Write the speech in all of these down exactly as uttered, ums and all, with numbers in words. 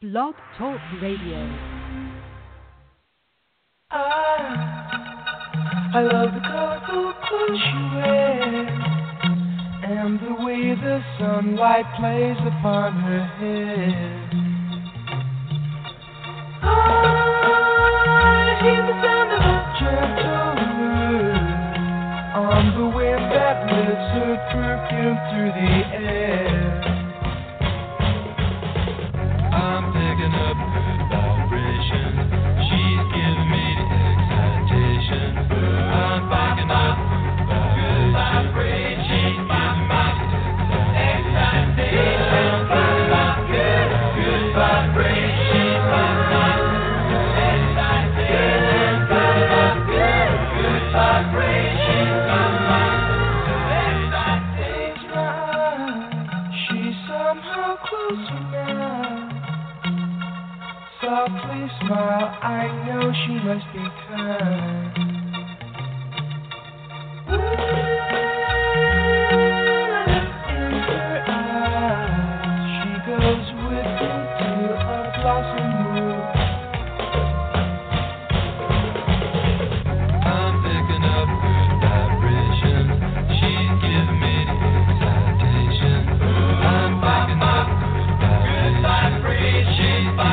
Blog Talk Radio. I, I love the colorful clothes she wears and the way the sunlight plays upon her head. I hear the sound of a gentle word on the wind that lifts her perfume through the air. I'm picking up good vibrations. She's giving me the excitation. I'm picking up good vibrations. She's giving me the excitation. I'm picking up good, good vibrations. She's somehow closer now. Softly smile, I know she must be kind. In her eyes, she goes with me to a blossom room. I'm picking up good vibrations. She's giving me the excitation. I'm picking up good vibrations. She's giving me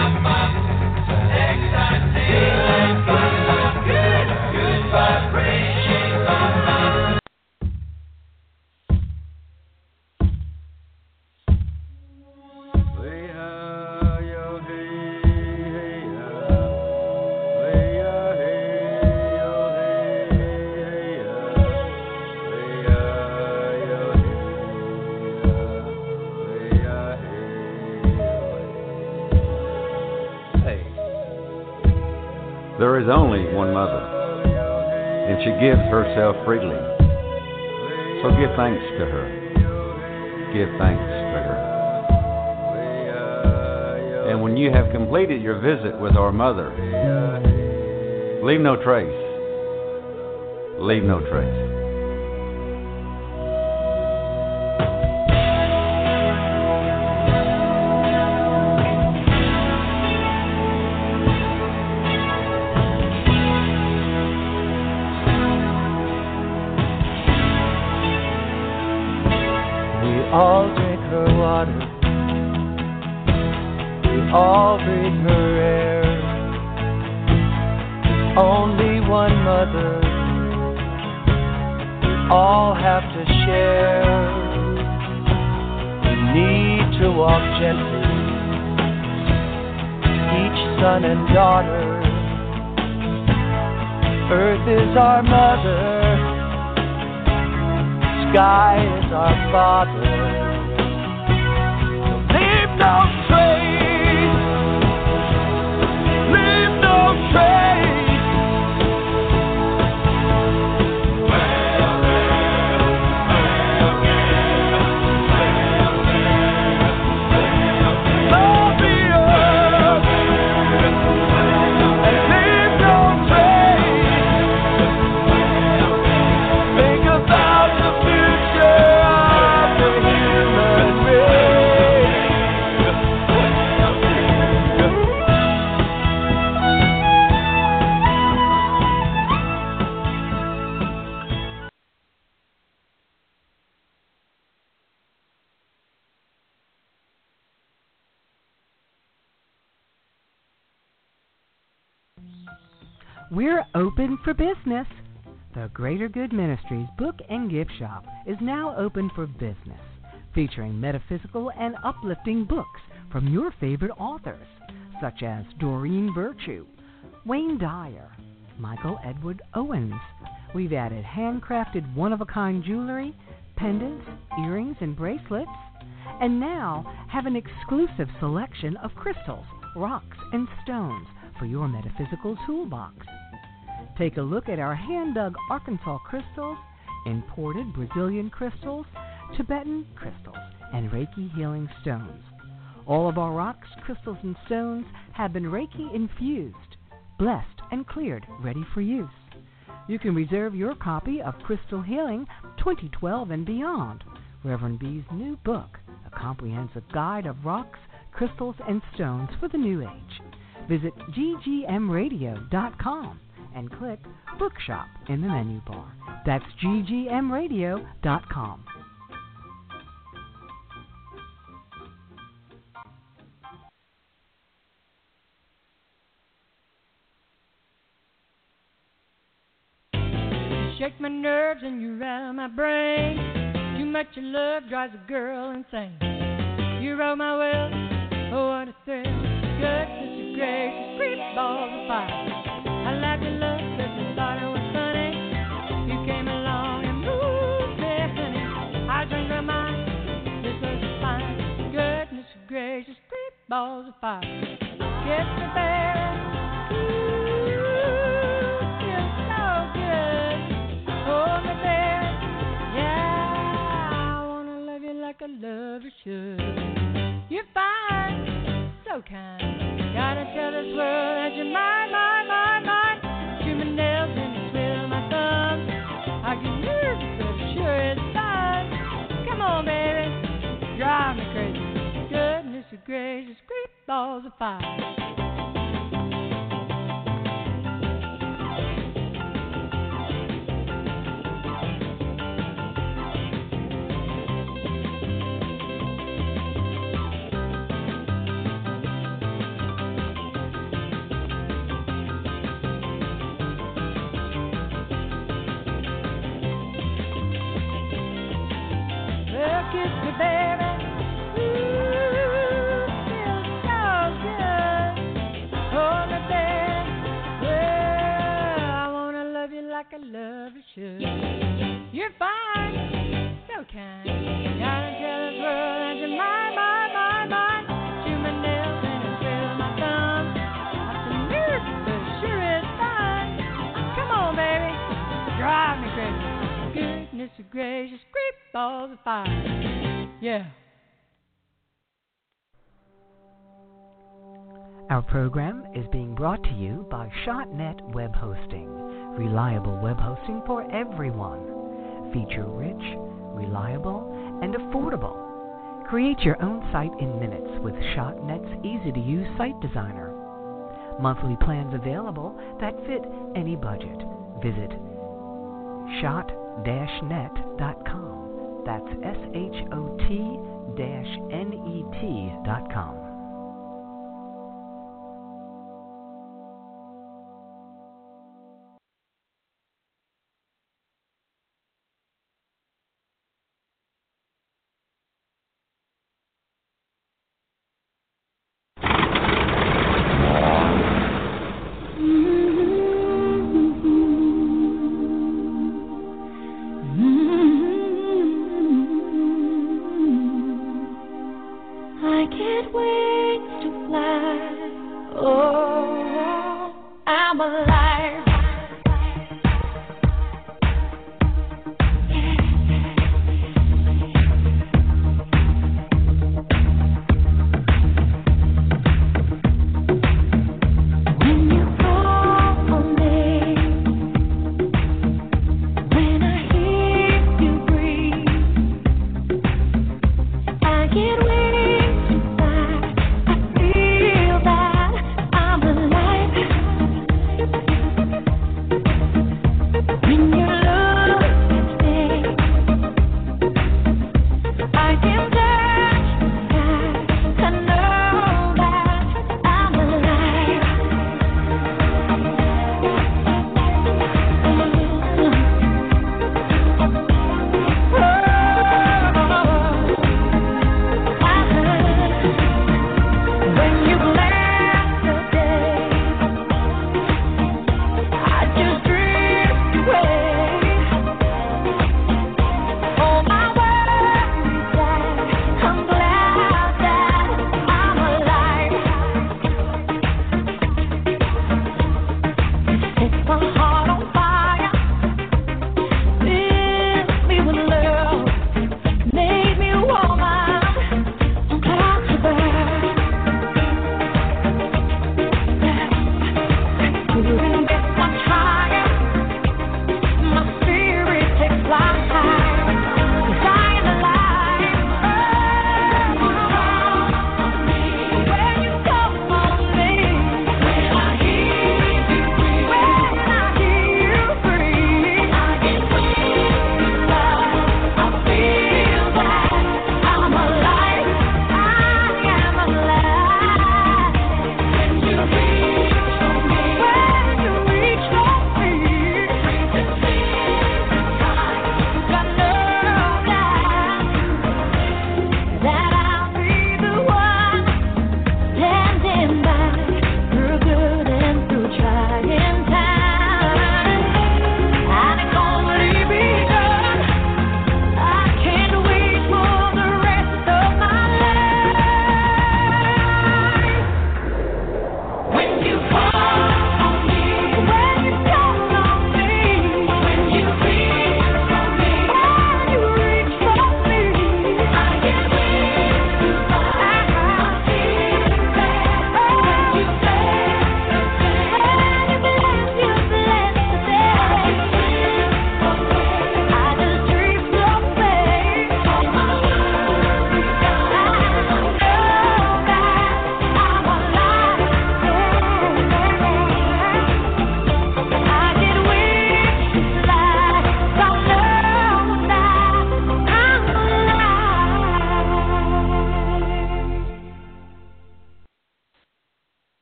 There is only one mother, and she gives herself freely. So give thanks to her. Give thanks to her. And when you have completed your visit with our mother, leave no trace. Leave no trace. All drink her water, we all breathe her air. There's only one mother, we all have to share. We need to walk gently, each son and daughter. Earth is our mother, sky is our father. Leave no trace. Leave no trace. Well, well, well, well, love the earth and leave no trace. Think about the future of the human race. We're open for business. The Greater Good Ministries Book and Gift Shop is now open for business, featuring metaphysical and uplifting books from your favorite authors, such as Doreen Virtue, Wayne Dyer, Michael Edward Owens. We've added handcrafted one-of-a-kind jewelry, pendants, earrings, and bracelets, and now have an exclusive selection of crystals, rocks, and stones for your metaphysical toolbox. Take a look at our hand-dug Arkansas crystals, imported Brazilian crystals, Tibetan crystals, and Reiki healing stones. All of our rocks, crystals, and stones have been Reiki infused, blessed, and cleared, ready for use. You can reserve your copy of Crystal Healing twenty twelve and Beyond, Reverend B's new book, a comprehensive guide of rocks, crystals and stones for the new age. Visit g g m radio dot com and click Bookshop in the menu bar. That's g g m radio dot com. Shake my nerves and you rattle my brain. Too much of love drives a girl insane. You roll my world, oh what a thrill. Goodness is gracious, creep balls of fire. I laughed at love cause I thought it was funny. You came along and moved me, honey. I changed my mind, this was fine. Goodness is gracious, creep balls of fire. Kiss me baby, ooh, feels so good. Hold me baby, yeah, I wanna love you like a lover should. You're fine, so kind. Gotta tell this world that you're mine, mine, mine, mine. Chew my nails and twiddle my thumbs. I get nervous, but sure it's fun. Come on, baby, drive me crazy. Goodness gracious, great balls of fire. Kiss me, baby. Ooh, feels so good. Hold me, baby. Well, I wanna love you like a lover should. Yeah, yeah, yeah. You're fine, so kind. Gotta tell this world that you're mine, mine, mine, mine. Chew my nails and I twiddle my thumbs. I'm so nervous, but sure is fun. Come on, baby, drive me crazy. Goodness gracious, creep balls of fire. Yeah. Our program is being brought to you by ShotNet Web Hosting. Reliable web hosting for everyone. Feature-rich, reliable, and affordable. Create your own site in minutes with ShotNet's easy-to-use site designer. Monthly plans available that fit any budget. Visit shot dash net dot com. That's S H O T dash N E T dot com. I feel that I'm alive.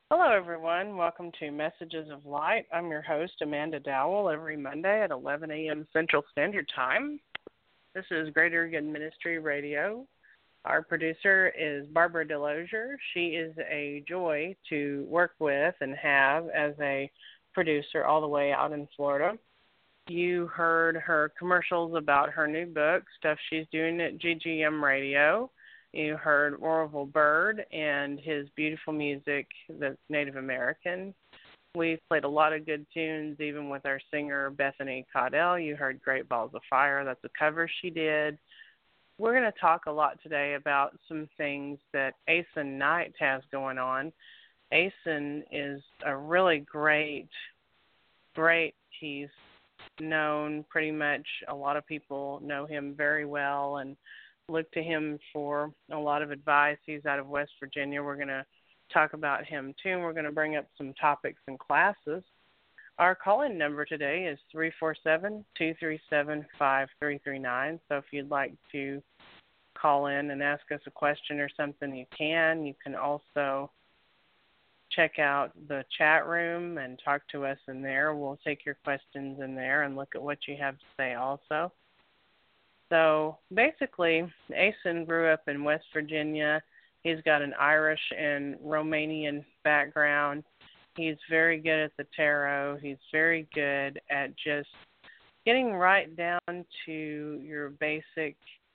Hello, everyone. Welcome to Messages of Light. I'm your host, Amanda Dowell, every Monday at eleven a.m. Central Standard Time. This is Greater Good Ministry Radio. Our producer is Barbara Delosier. She is a joy to work with and have as a producer all the way out in Florida. You heard her commercials about her new book, stuff she's doing at G G M Radio. You heard Orville Bird and his beautiful music that's Native American. We've played a lot of good tunes, even with our singer Bethany Caudell. You heard Great Balls of Fire. That's a cover she did. We're going to talk a lot today about some things that Asen Knight has going on. Asen is a really great, great, he's known pretty much, a lot of people know him very well and look to him for a lot of advice. He's out of West Virginia. We're going to talk about him too, and we're going to bring up some topics and classes. Our call-in number today is three four seven, two three seven, five three three nine. So if you'd like to call in and ask us a question or something, you can. You can also check out the chat room and talk to us in there. We'll take your questions in there and look at what you have to say also. So basically, Asen grew up in West Virginia. He's got an Irish and Romanian background. He's very good at the tarot. He's very good at just getting right down to your basic,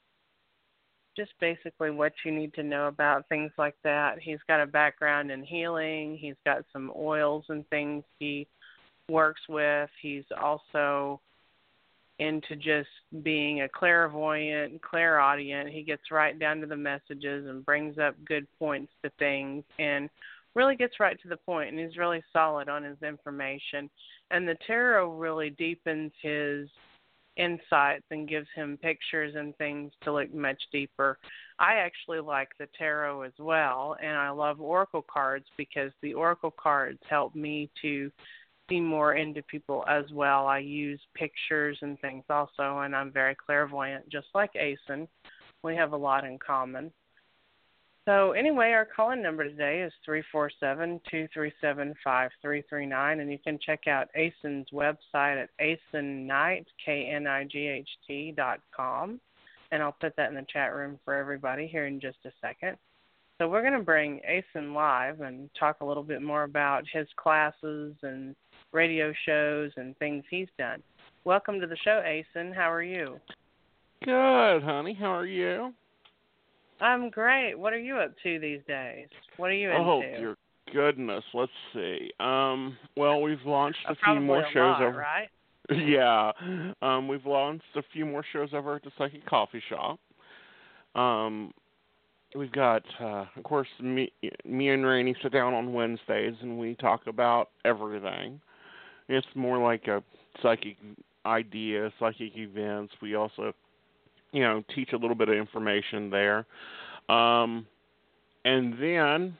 just basically what you need to know about things like that. He's got a background in healing. He's got some oils and things he works with. He's also into just being a clairvoyant, clairaudient. He gets right down to the messages and brings up good points to things and really gets right to the point, and he's really solid on his information. And the tarot really deepens his insights and gives him pictures and things to look much deeper. I actually like the tarot as well, and I love oracle cards because the oracle cards help me to see more into people as well. I use pictures and things also, and I'm very clairvoyant, just like Asen. We have a lot in common. So anyway, our call-in number today is three four seven, two three seven, five three three nine, and you can check out Asen's website at asen knight, K N I G H T dot com, and I'll put that in the chat room for everybody here in just a second. So we're going to bring Asen live and talk a little bit more about his classes and radio shows and things he's done. Welcome to the show, Asen. How are you? Good, honey. How are you? I'm great. What are you up to these days? What are you into? Oh, dear goodness. Let's see. Um, well, we've launched a uh, few more a shows lot, over. Right? Yeah. Um, we've launched a few more shows over at the Psychic Coffee Shop. Um, we've got, uh, of course, me, me and Rainey sit down on Wednesdays and we talk about everything. It's more like a psychic idea, psychic events. We also, you know, teach a little bit of information there. Um, and then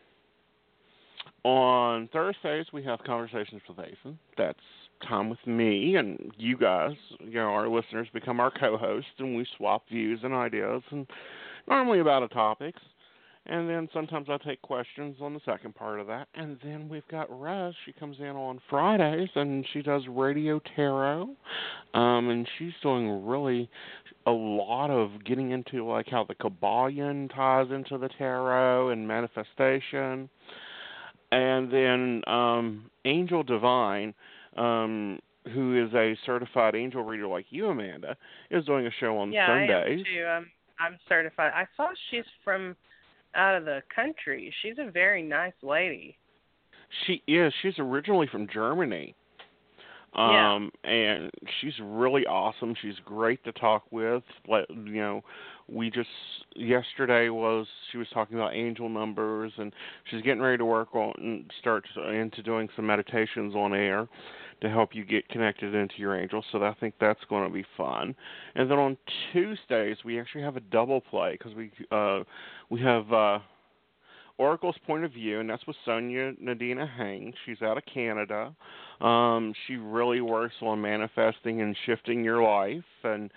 on Thursdays, we have Conversations with Asen. That's time with me, and you guys, you know, our listeners, become our co-hosts, and we swap views and ideas, and normally about a topics. And then sometimes I take questions on the second part of that. And then we've got Russ. She comes in on Fridays, and she does radio tarot. Um, and she's doing really a lot of getting into, like, how the Kabbalion ties into the tarot and manifestation. And then um, Angel Divine, um, who is a certified angel reader like you, Amanda, is doing a show on yeah, Sundays. Yeah, I am, too. I'm, I'm certified. I saw she's from out of the country. She's a very nice lady. She is. She's originally from Germany. Um, yeah. And she's really awesome. She's great to talk with. Let, you know, we just, yesterday was, she was talking about angel numbers, and she's getting ready to work on, and start into doing some meditations on air to help you get connected into your angels. So I think that's going to be fun. And then on Tuesdays, we actually have a double play because we, uh, we have, uh, Oracle's Point of View, and that's with Sonia Nadina Hang. She's out of Canada. Um, she really works on manifesting and shifting your life, and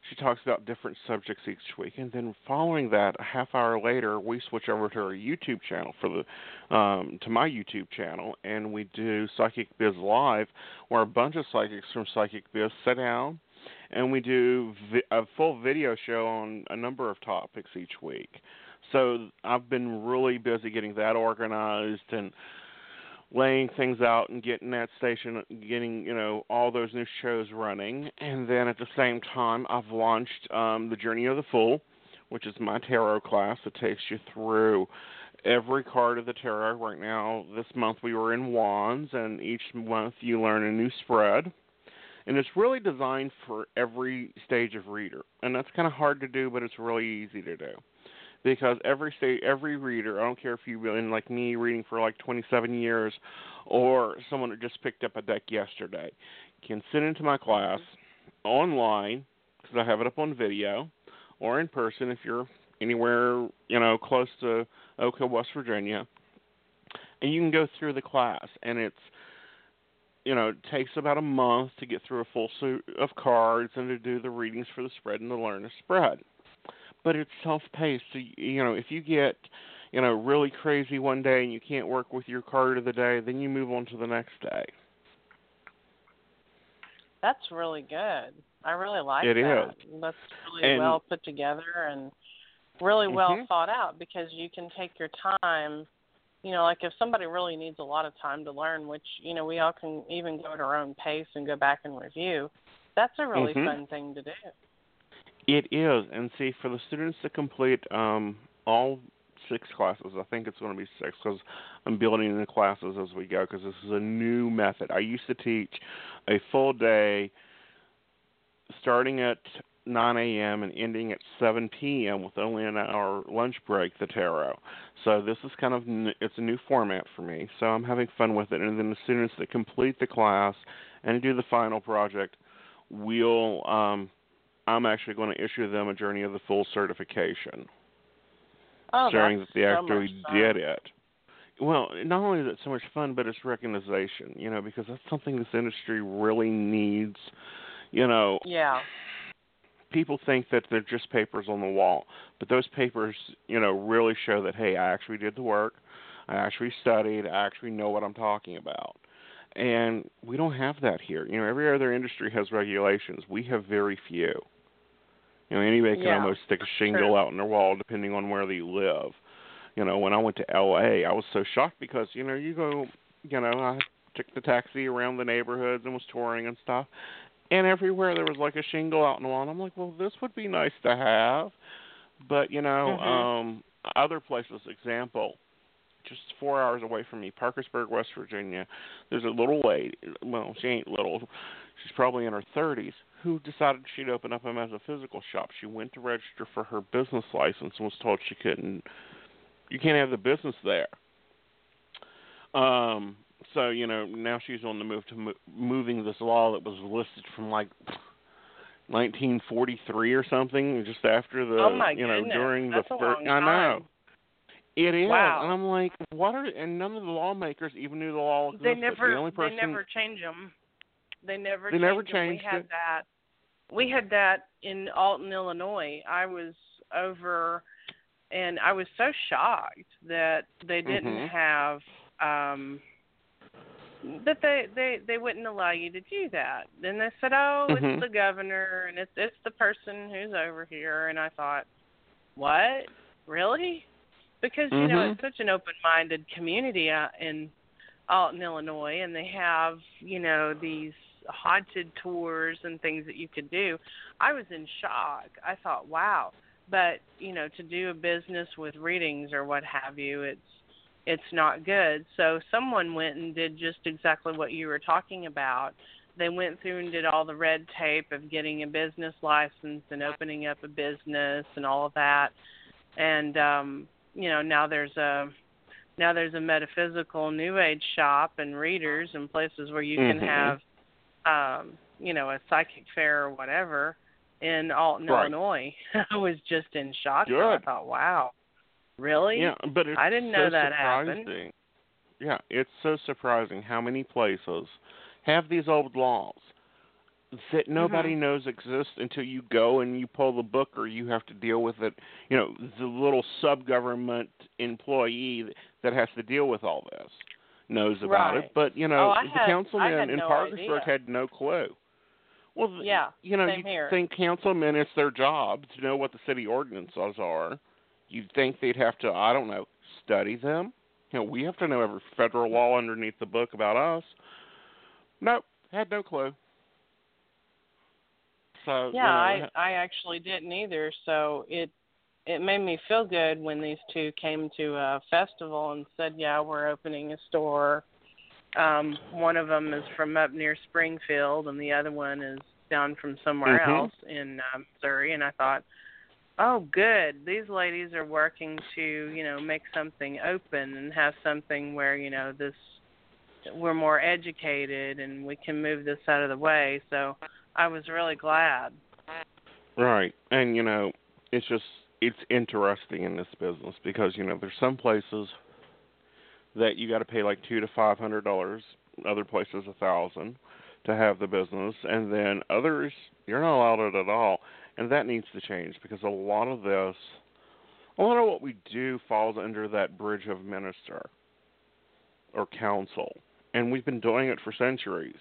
She talks about different subjects each week, and then following that, a half hour later, we switch over to our YouTube channel for the um, to my YouTube channel, and we do Psychic Biz Live, where a bunch of psychics from Psychic Biz sit down, and we do vi- a full video show on a number of topics each week. So I've been really busy getting that organized and laying things out and getting that station, getting, you know, all those new shows running. And then at the same time, I've launched um, The Journey of the Fool, which is my tarot class that takes you through every card of the tarot. Right now, this month we were in Wands, and each month you learn a new spread. And it's really designed for every stage of reader. And that's kind of hard to do, but it's really easy to do. Because every state, every reader, I don't care if you've been like me reading for like twenty-seven years or someone that just picked up a deck yesterday, can sit into my class online, because I have it up on video, or in person if you're anywhere, you know, close to Oak Hill, West Virginia, and you can go through the class. And it's, you know, it takes about a month to get through a full suit of cards and to do the readings for the spread and to learn the spread. But it's self-paced. So, you know, if you get, you know, really crazy one day and you can't work with your card of the day, then you move on to the next day. That's really good. I really like it that. It is. That's really and, well put together and really well mm-hmm. thought out, because you can take your time. You know, like if somebody really needs a lot of time to learn, which, you know, we all can even go at our own pace and go back and review, that's a really mm-hmm. fun thing to do. It is, and see, for the students that complete um, all six classes, I think it's going to be six, because I'm building the classes as we go, because this is a new method. I used to teach a full day starting at nine a.m. and ending at seven p.m. with only an hour lunch break, the tarot. So this is kind of, it's a new format for me, so I'm having fun with it. And then the students that complete the class and do the final project will... Um, I'm actually going to issue them a Journey of the Fool certification, oh, showing that they so actually did it. Well, not only is it so much fun, but it's recognition, you know, because that's something this industry really needs, you know. Yeah. People think that they're just papers on the wall, but those papers, you know, really show that, hey, I actually did the work, I actually studied, I actually know what I'm talking about. And we don't have that here. You know, every other industry has regulations. We have very few. You know, anybody can yeah, almost stick a shingle true. out on their wall depending on where they live. You know, when I went to L A, I was so shocked because, you know, you go, you know, I took the taxi around the neighborhoods and was touring and stuff, and everywhere there was like a shingle out on the wall. And I'm like, well, this would be nice to have. But, you know, mm-hmm. um, other places, example, just four hours away from me, Parkersburg, West Virginia, there's a little lady, well, she ain't little, she's probably in her thirties, who decided she'd open up a metaphysical shop. She went to register for her business license and was told she couldn't, you can't have the business there. Um, so, you know, now she's on the move to mo- moving this law that was listed from like nineteen forty-three or something, just after the, oh my you know, goodness. during That's the first, I know. It is, wow. and I'm like, what are? And none of the lawmakers even knew the law existed. They never, the only person, they never change them. They never. They changed never them. changed We had it. that. We had that in Alton, Illinois. I was over, and I was so shocked that they didn't mm-hmm. have. Um, that they, they, they wouldn't allow you to do that. Then they said, oh, mm-hmm. it's the governor, and it's it's the person who's over here. And I thought, what? Really? Because, you mm-hmm. know, it's such an open-minded community out in Alton, Illinois, and they have, you know, these haunted tours and things that you could do. I was in shock. I thought, wow. But, you know, to do a business with readings or what have you, it's it's not good. So someone went and did just exactly what you were talking about. They went through and did all the red tape of getting a business license and opening up a business and all of that. And, um, you know, now there's a now there's a metaphysical new age shop and readers and places where you mm-hmm. can have, um, you know, a psychic fair or whatever in Alton, right. Illinois. I was just in shock. Good. I thought, wow, really? Yeah, but it's I didn't know so that surprising. happened. Yeah, it's so surprising how many places have these old laws that nobody Mhm. knows exist until you go and you pull the book, or you have to deal with it. You know, the little sub-government employee that has to deal with all this knows about Right. it. But, you Oh, know, I the had I councilman had in no Parkersburg idea. had no clue. Well, th- Yeah, you know, same you'd here. think councilmen, it's their job to know what the city ordinances are. You'd think they'd have to, I don't know, study them. You know, we have to know every federal law underneath the book about us. Nope, had no clue. So, Yeah, you know, I I actually didn't either. So it it made me feel good when these two came to a festival and said, "Yeah, we're opening a store." Um, one of them is from up near Springfield, and the other one is down from somewhere Mhm. else in um, Missouri. And I thought, "Oh, good. These ladies are working to, you know, make something open and have something where, you know, this we're more educated and we can move this out of the way." So I was really glad. Right. And, you know, it's just, it's interesting in this business because, you know, there's some places that you got to pay like two to five hundred dollars, other places a thousand to have the business, and then others you're not allowed it at all, and that needs to change because a lot of this, a lot of what we do falls under that bridge of minister or council, and we've been doing it for centuries.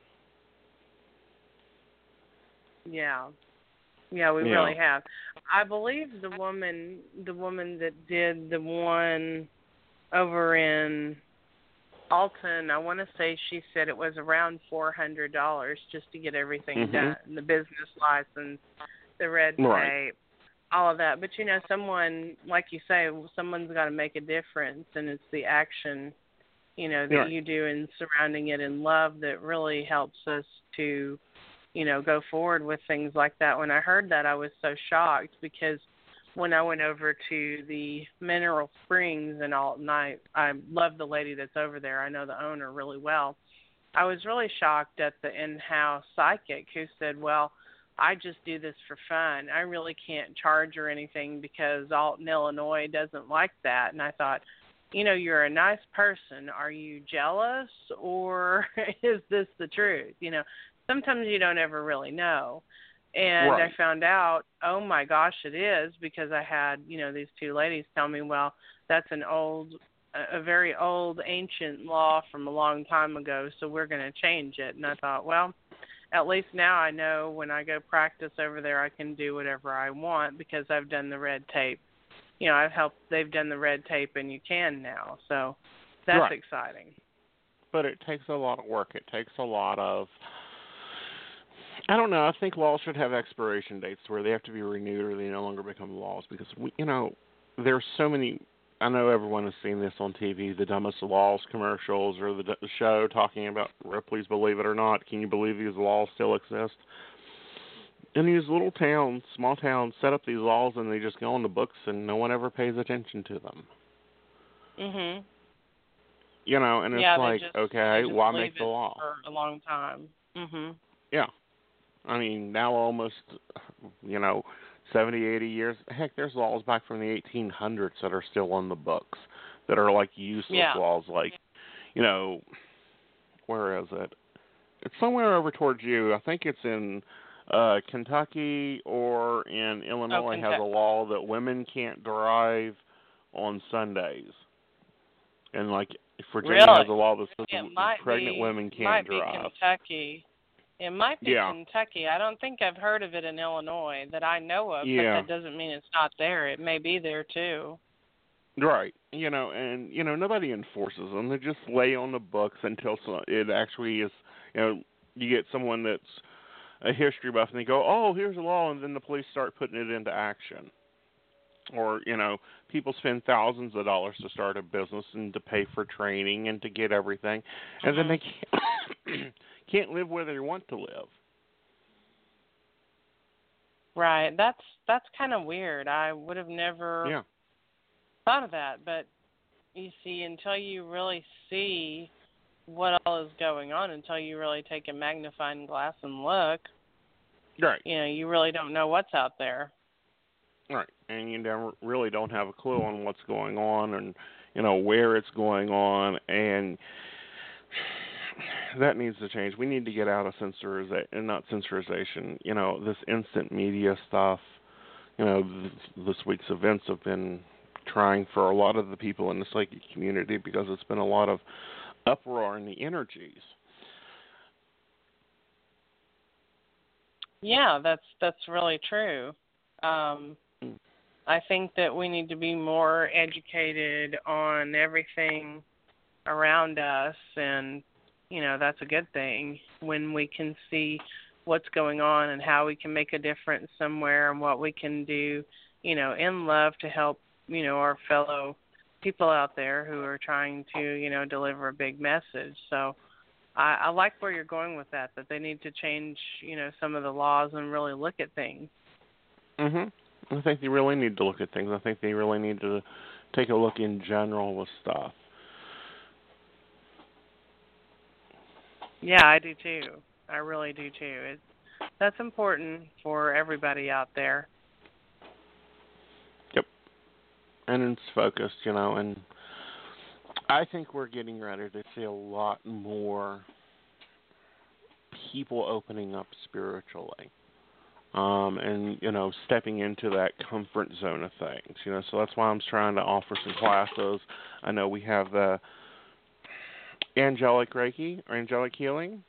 Yeah. Yeah, we Yeah. really have. I believe the woman the woman that did the one over in Alton, I want to say she said it was around four hundred dollars just to get everything Mhm. done, the business license, the red Right. tape, all of that. But, you know, someone, like you say, someone's got to make a difference, and it's the action, you know, that Right. you do in surrounding it in love that really helps us to, you know, go forward with things like that. When I heard that, I was so shocked because when I went over to the Mineral Springs and Alton, I, I love the lady that's over there. I know the owner really well. I was really shocked at the in-house psychic who said, well, I just do this for fun. I really can't charge her anything because Alton, Illinois doesn't like that. And I thought, you know, you're a nice person. Are you jealous or is this the truth? You know, sometimes you don't ever really know. And Right. I found out, oh my gosh, it is, because I had, you know, these two ladies tell me, well, that's an old, a very old ancient law from a long time ago, so we're going to change it. And I thought, well, at least now I know when I go practice over there, I can do whatever I want because I've done the red tape. You know, I've helped, they've done the red tape and you can now. So that's Right. exciting. But it takes a lot of work. It takes a lot of, I don't know, I think laws should have expiration dates where they have to be renewed or they no longer become laws because, we, you know, there's so many, I know everyone has seen this on T V, the Dumbest Laws commercials or the, the show talking about Ripley's Believe It or Not. Can you believe these laws still exist? In these little towns, small towns, set up these laws and they just go on the books and no one ever pays attention to them. Mhm. You know, and Yeah, it's they like, just, okay, they just why leave make the it law? for a long time. Mhm. Yeah. I mean, now almost, you know, seventy, eighty years. Heck, there's laws back from the eighteen hundreds that are still on the books that are like useless Yeah. laws. Like, you know, where is it? It's somewhere over towards you. I think it's in uh, Kentucky or in Illinois has a Kentucky. law that women can't drive on Sundays. And like Virginia Really? has a law that says It might pregnant be, women it can't might drive. be Kentucky. It might be Yeah. Kentucky. I don't think I've heard of it in Illinois that I know of, Yeah. but that doesn't mean it's not there. It may be there too. Right. You know, and, you know, nobody enforces them. They just lay on the books until so- it actually is, you know, you get someone that's a history buff and they go, oh, here's a law, and then the police start putting it into action. Or, you know, people spend thousands of dollars to start a business and to pay for training and to get everything, and Mhm. then they can't, can't live where they want to live. Right. That's that's kind of weird. I would have never Yeah. thought of that, but you see, until you really see what all is going on, until you really take a magnifying glass and look, Right. you know, you really don't know what's out there. Right, and you never really don't have a clue on what's going on and, you know, where it's going on. And that needs to change. We need to get out of censorization, not censorization. You know, this instant media stuff. You know, this, this week's events have been trying for a lot of the people in the psychic community because it's been a lot of uproar in the energies. Yeah, that's that's really true. Um, I think that we need to be more educated on everything around us, and you know that's a good thing when we can see what's going on and how we can make a difference somewhere and what we can do, you know, in love to help, you know, our fellow people out there who are trying to, you know, deliver a big message. So I, I like where you're going with that, that they need to change, you know, some of the laws and really look at things. Mhm. I think they really need to look at things. I think they really need to take a look in general with stuff. Yeah, I do too. I really do too. It's, that's important for everybody out there. Yep. And it's focused, you know, and I think we're getting ready to see a lot more people opening up spiritually. Um, and, you know, stepping into that comfort zone of things, you know, so that's why I'm trying to offer some classes. I know we have the angelic Reiki or angelic healing.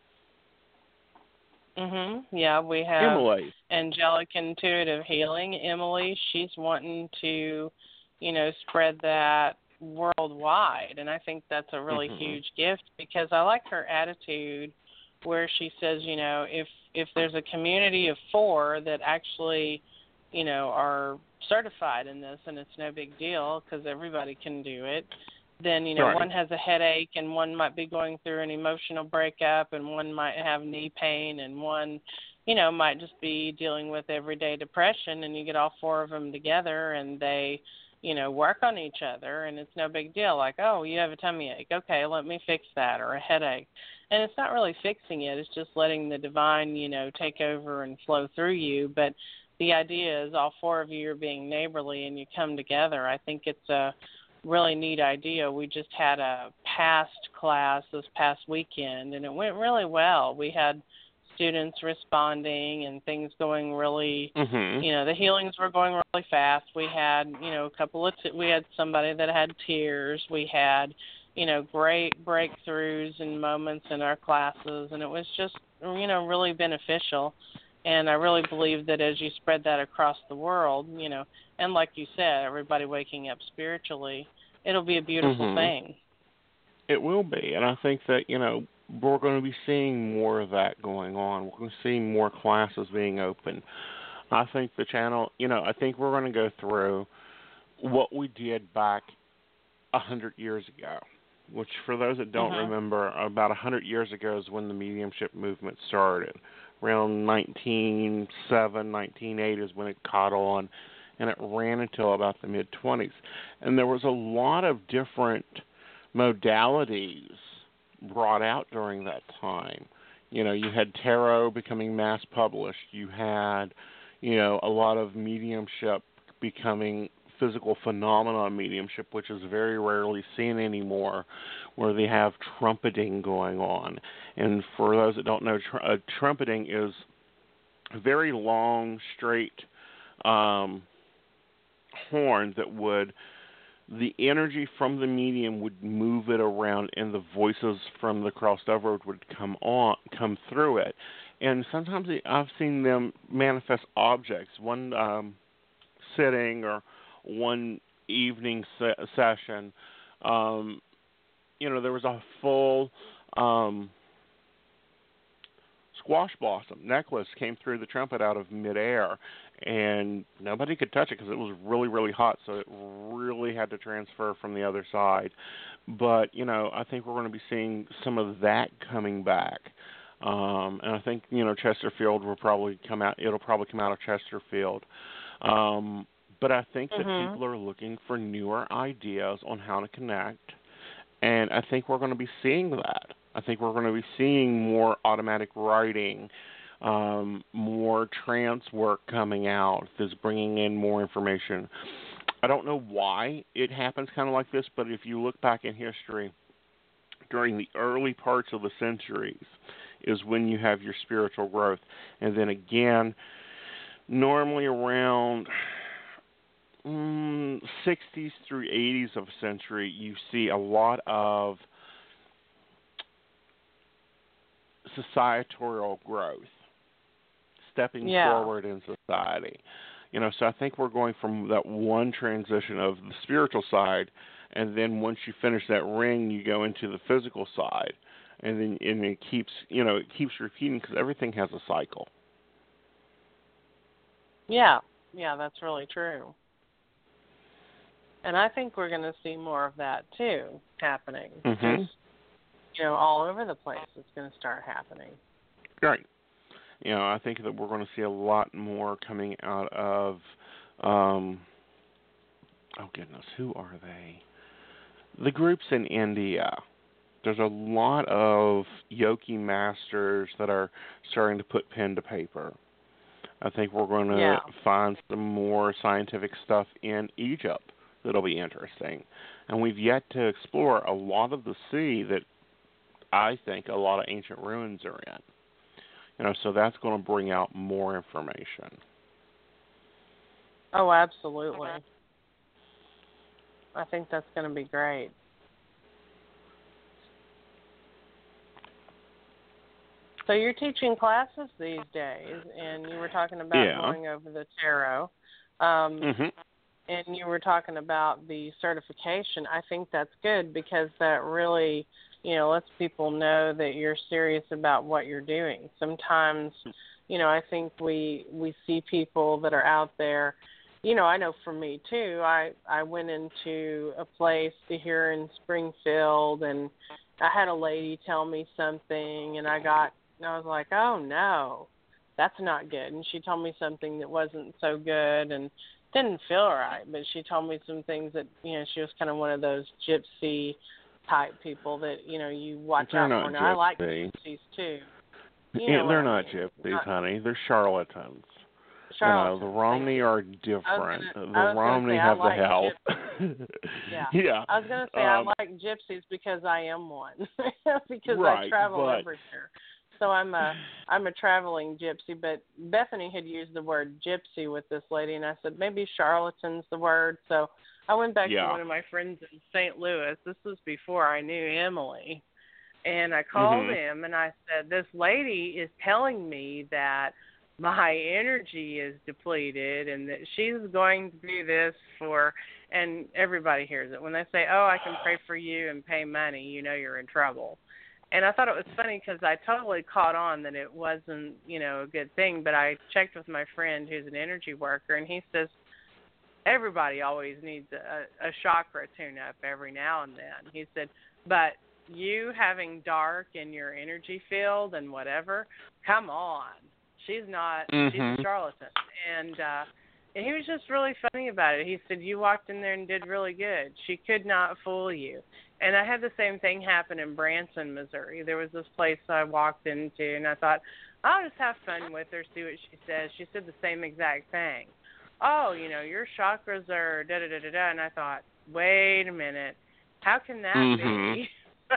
Mhm. Yeah, we have Emily. angelic intuitive healing. Emily, she's wanting to, you know, spread that worldwide, and I think that's a really mm-hmm. huge gift because I like her attitude where she says, you know, if if there's a community of four that actually, you know, are certified in this, and it's no big deal because everybody can do it, then, you know, right. one has a headache and one might be going through an emotional breakup and one might have knee pain and one, you know, might just be dealing with everyday depression, and you get all four of them together and they, you know, work on each other, and it's no big deal. Like, oh, you have a tummy ache. Okay, let me fix that, or a headache. And it's not really fixing it. It's just letting the divine, you know, take over and flow through you. But the idea is all four of you are being neighborly and you come together. I think it's a really neat idea. We just had a past class this past weekend, and it went really well. We had students responding and things going really, mm-hmm. you know, the healings were going really fast. We had, you know, a couple of, t- we had somebody that had tears. We had, you know, great breakthroughs and moments in our classes, and it was just, you know, really beneficial. And I really believe that as you spread that across the world, you know, and like you said, everybody waking up spiritually, it'll be a beautiful mm-hmm. thing. It will be, and I think that, you know, we're going to be seeing more of that going on. We're going to see more classes being open. I think the channel, you know, I think we're going to go through what we did back a hundred years ago, which for those that don't mm-hmm. remember, about a hundred years ago is when the mediumship movement started. Around nineteen oh seven, nineteen oh eight is when it caught on, and it ran until about the mid-twenties. And there was a lot of different modalities brought out during that time. You know, you had tarot becoming mass published. You had, you know, a lot of mediumship becoming physical phenomena mediumship, which is very rarely seen anymore, where they have trumpeting going on. And for those that don't know, tr- uh, trumpeting is a very long, straight um, horn that would, the energy from the medium would move it around, and the voices from the crossed over would come on, come through it. And sometimes I've seen them manifest objects. One um, sitting or one evening se- session, um, you know, there was a full um, squash blossom necklace came through the trumpet out of midair, and nobody could touch it because it was really, really hot, so it really had to transfer from the other side. But, you know, I think we're going to be seeing some of that coming back. Um, and I think, you know, Chesterfield will probably come out, it'll probably come out of Chesterfield. Um, but I think that mm-hmm. people are looking for newer ideas on how to connect, and I think we're going to be seeing that. I think we're going to be seeing more automatic writing, um, more trance work coming out that's bringing in more information. I don't know why it happens kind of like this, but if you look back in history, during the early parts of the centuries is when you have your spiritual growth. And then again, normally around mm, sixties through eighties of a century, you see a lot of societal growth, stepping Yeah. forward in society. You know, so I think we're going from that one transition of the spiritual side, and then once you finish that ring, you go into the physical side, and then and it keeps, you know, it keeps repeating because everything has a cycle. Yeah, yeah, that's really true. And I think we're going to see more of that too happening. Mm-hmm. Just, you know, all over the place. It's going to start happening. Right. You know, I think that we're going to see a lot more coming out of, um, oh goodness, who are they? The groups in India. There's a lot of yogi masters that are starting to put pen to paper. I think we're going to Yeah. find some more scientific stuff in Egypt that'll be interesting. And we've yet to explore a lot of the sea that I think a lot of ancient ruins are in. You know, so that's going to bring out more information. Oh, absolutely. I think that's going to be great. So you're teaching classes these days, and you were talking about Yeah. going over the tarot, um, Mm-hmm. and you were talking about the certification. I think that's good because that really, you know, lets people know that you're serious about what you're doing. Sometimes, you know, I think we we see people that are out there. You know, I know for me too. I I went into a place here in Springfield, and I had a lady tell me something, and I got, and I was like, oh no, that's not good. And she told me something that wasn't so good, and didn't feel right. But she told me some things that, you know, she was kind of one of those gypsy type people that, you know, you watch They're out not for. Now, I like gypsy. gypsies too. You Yeah, know what they're I not mean. gypsies, Not honey. They're charlatans. charlatans. You know, the Romney Thank are you. different. I was The gonna Romney say, I have like the health. Yeah. yeah. I was going to say um, I like gypsies because I am one. because right, I travel but, everywhere. So I'm a I'm a traveling gypsy, but Bethany had used the word gypsy with this lady, and I said maybe charlatan's the word. So I went back yeah. to one of my friends in Saint Louis. This was before I knew Emily, and I called Mhm. him and I said, this lady is telling me that my energy is depleted and that she's going to do this for, and everybody hears it when they say, oh, I can pray for you and pay money, you know you're in trouble. And I thought it was funny because I totally caught on that it wasn't, you know, a good thing. But I checked with my friend who's an energy worker, and he says everybody always needs a, a chakra tune-up every now and then. He said, but you having dark in your energy field and whatever, come on. She's not, Mhm. she's a charlatan. And, uh, and he was just really funny about it. He said, you walked in there and did really good. She could not fool you. And I had the same thing happen in Branson, Missouri. There was this place I walked into, and I thought, I'll just have fun with her, see what she says. She said the same exact thing. Oh, you know, your chakras are da-da-da-da-da. And I thought, wait a minute, how can that Mhm. be?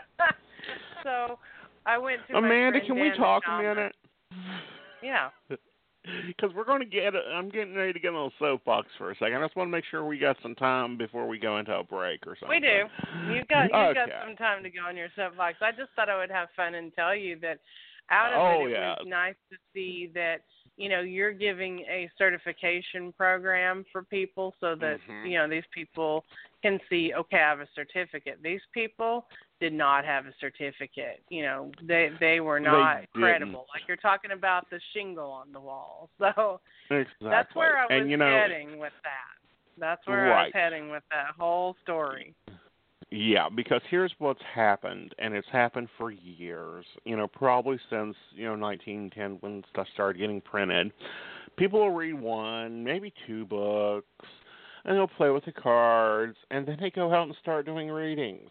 So I went to Amanda, my friend can we Dan talk a Shaman. minute? Yeah. Because we're going to get, I'm getting ready to get on the soapbox for a second. I just want to make sure we got some time before we go into a break or something. We do. You've got you've okay. got some time to go on your soapbox. I just thought I would have fun and tell you that out of oh, it, it yeah. was nice to see that, you know, you're giving a certification program for people so that, Mhm. you know, these people can see, okay, I have a certificate. These people did not have a certificate. You know, they they were not They credible. Like you're talking about the shingle on the wall. So Exactly. that's where I was and, you know, heading with that. That's where right. I was heading with that whole story. Yeah, because here's what's happened, and it's happened for years, you know, probably since, you know, nineteen ten when stuff started getting printed. People will read one, maybe two books, and they'll play with the cards, and then they go out and start doing readings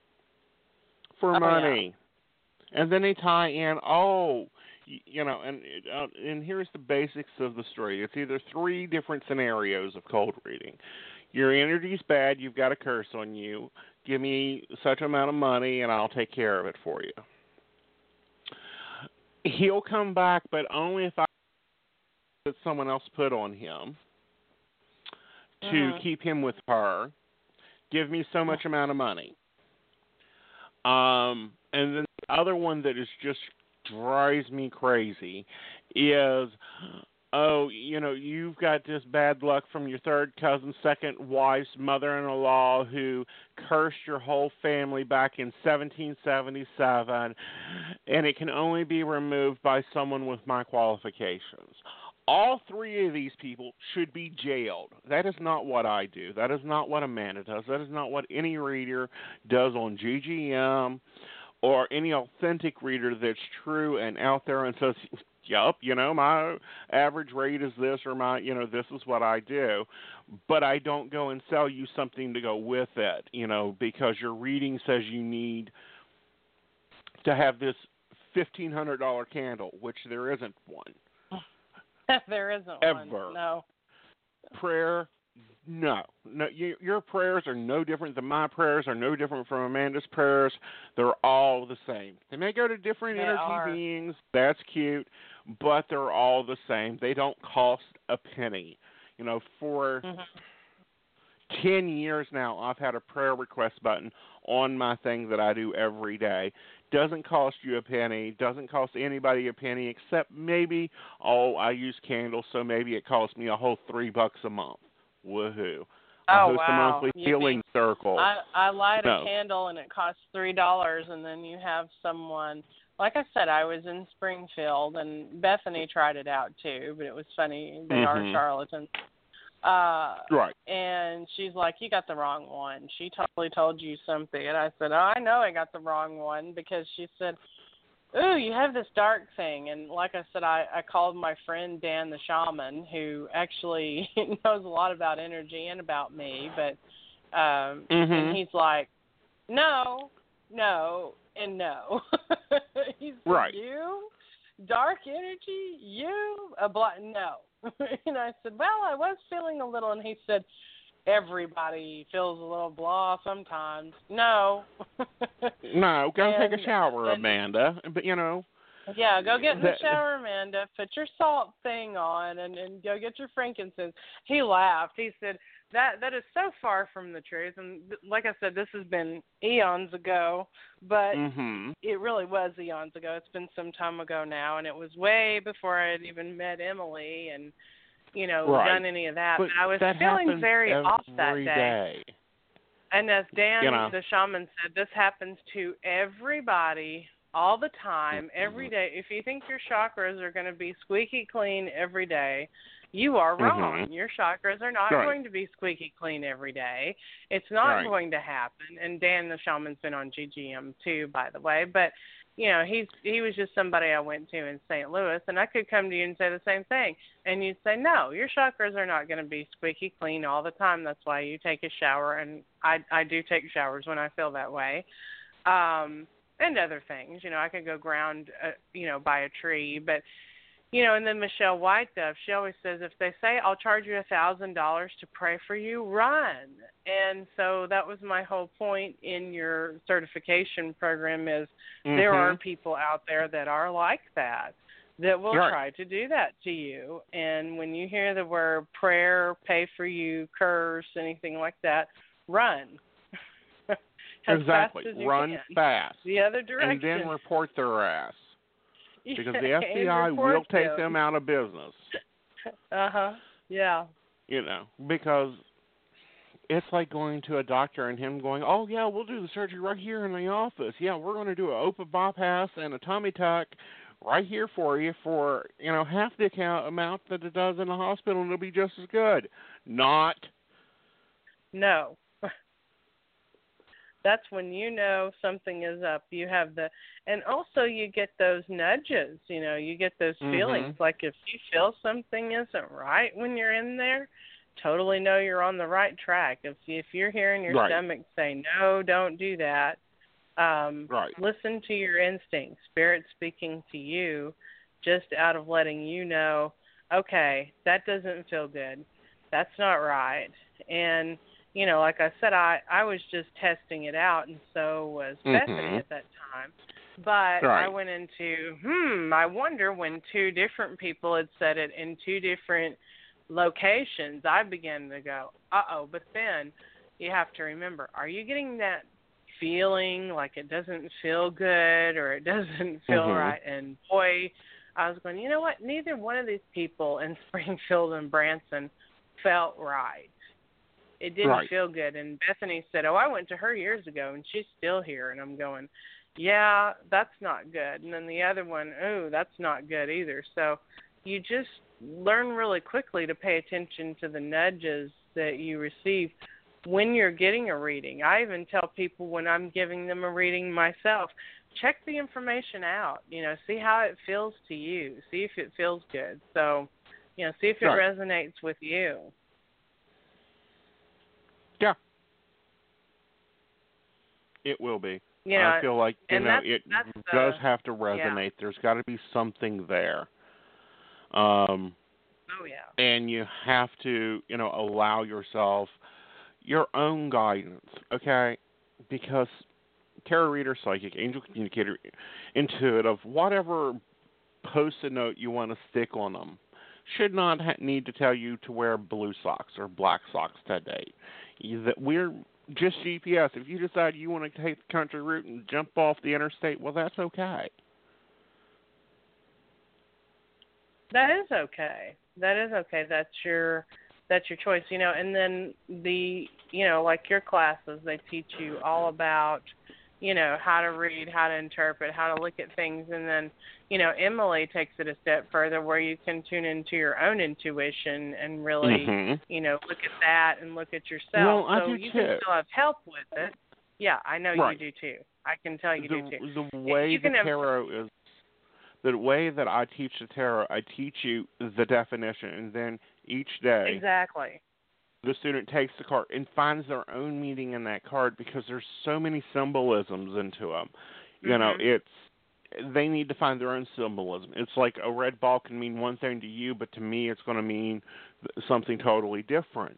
for Oh, money. Yeah. And then they tie in, oh, you know, and uh, and here's the basics of the story. It's either three different scenarios of cold reading. Your energy's bad, you've got a curse on you. give me such amount of money and I'll take care of it for you. He'll come back, but only if I that someone else put on him to Mhm. keep him with her. Give me so much amount of money. Um, and then the other one that is just drives me crazy is, oh, you know, you've got this bad luck from your third cousin's second wife's mother-in-law who cursed your whole family back in seventeen seventy-seven, and it can only be removed by someone with my qualifications. All three of these people should be jailed. That is not what I do. That is not what Amanda does. That is not what any reader does on G G M or any authentic reader that's true and out there and says, yup, you know, my average rate is this, or my, you know, this is what I do. But I don't go and sell you something to go with it, you know, because your reading says you need to have this fifteen hundred dollars candle, which there isn't one. There isn't Ever. one. No. Prayer, no. no you, your prayers are no different than my prayers, are no different from Amanda's prayers. They're all the same. They may go to different They energy are. beings. That's cute, but they're all the same. They don't cost a penny. You know, for Mm-hmm. ten years now, I've had a prayer request button on my thing that I do every day. Doesn't cost you a penny. Doesn't cost anybody a penny, except maybe, oh, I use candles, so maybe it costs me a whole three bucks a month. Woohoo! I Oh, host a wow. monthly You healing mean- circle. I, I light No. a candle and it costs three dollars, and then you have someone. Like I said, I was in Springfield, and Bethany tried it out too, but it was funny. They are Mhm. charlatans. Uh, Right. And she's like, you got the wrong one. She totally told you something. And I said, oh, I know I got the wrong one, because she said, ooh, you have this dark thing. And like I said, I, I called my friend Dan the Shaman, who actually knows a lot about energy and about me. But um, Mhm. and he's like, no, no, and no. He said, Right. you? Dark energy? You? A black? No. And I said, well, I was feeling a little. And he said, everybody feels a little blah sometimes. No. No, go And- take a shower, and- Amanda. But, you know. Yeah, go get in the That- shower, Amanda. Put your salt thing on, and, and go get your frankincense. He laughed. He said, that that is so far from the truth. And th- like I said, this has been eons ago, but Mhm. it really was eons ago. It's been some time ago now, and it was way before I had even met Emily and, you know, Right. done any of that. But But I was that feeling happens very off that every day. day. And as Dan, You know. the shaman, said, this happens to everybody all the time, every day. If you think your chakras are going to be squeaky clean every day, you are wrong. Mhm. Your chakras are not Right. going to be squeaky clean every day. It's not Right. going to happen. And Dan, the shaman's been on G G M too, by the way. But you know, he's he was just somebody I went to in Saint Louis, and I could come to you and say the same thing, and you'd say, no, your chakras are not going to be squeaky clean all the time. That's why you take a shower, and I I do take showers when I feel that way, um, and other things. You know, I could go ground, uh, you know, by a tree, but. You know, and then Michelle White does. She always says, if they say, I'll charge you a thousand dollars to pray for you, run. And so that was my whole point in your certification program is there are Mhm. people out there that are like that, that will Right. try to do that to you. And when you hear the word prayer, pay for you, curse, anything like that, run. As Exactly. fast as you Run can. fast. The other direction. And then report their ass. Because the And F B I will report take them out of business. Uh-huh. Yeah. You know, because it's like going to a doctor and him going, oh, yeah, we'll do the surgery right here in the office. Yeah, we're going to do an open bypass and a tummy tuck right here for you for, you know, half the account amount that it does in the hospital, and it'll be just as good. Not. No. That's when you know something is up. You have the, and also you get those nudges, you know, you get those Mhm. feelings. Like if you feel something isn't right when you're in there, totally know you're on the right track. If if you're hearing your Right. stomach say, no, don't do that, um, Right. listen to your instincts, spirit speaking to you, just out of letting you know, okay, that doesn't feel good. That's not right. And you know, like I said, I, I was just testing it out, and so was Mhm. Bethany at that time. But Right. I went into, hmm, I wonder when two different people had said it in two different locations, I began to go, uh-oh. But then you have to remember, are you getting that feeling like it doesn't feel good or it doesn't feel Mhm. right? And boy, I was going, you know what? Neither one of these people in Springfield and Branson felt right. It didn't Right. feel good. And Bethany said, oh, I went to her years ago, and she's still here. And I'm going, yeah, that's not good. And then the other one, oh, that's not good either. So you just learn really quickly to pay attention to the nudges that you receive when you're getting a reading. I even tell people when I'm giving them a reading myself, check the information out, you know, see how it feels to you, see if it feels good. So, you know, see if it Right. resonates with you. Yeah. It will be. You know, I feel like, you and know, that's, it that's does the, have to resonate. There's got to be something there. Um, oh, yeah. and you have to, you know, allow yourself your own guidance, okay? Because tarot reader, psychic, angel communicator, intuitive, whatever post-it note you want to stick on them, should not ha- need to tell you to wear blue socks or black socks today. You, that we're just G P S. If you decide you want to take the country route and jump off the interstate, well, that's okay. That is okay. That is okay. That's your that's your choice, you know. And then the, you know, like your classes, they teach you all about, you know, how to read, how to interpret, how to look at things. And then, you know, Emily takes it a step further where you can tune into your own intuition and really, Mm-hmm. you know, look at that and look at yourself. Well, I so do you too. can still have help with it. Yeah, I know Right. you do too. I can tell you the, do too. The way you the can have, tarot is, the way that I teach the tarot, I teach you the definition, and then each day exactly. the student takes the card and finds their own meaning in that card because there's so many symbolisms into them. You know, Mhm. it's they need to find their own symbolism. It's like a red ball can mean one thing to you, but to me it's going to mean something totally different.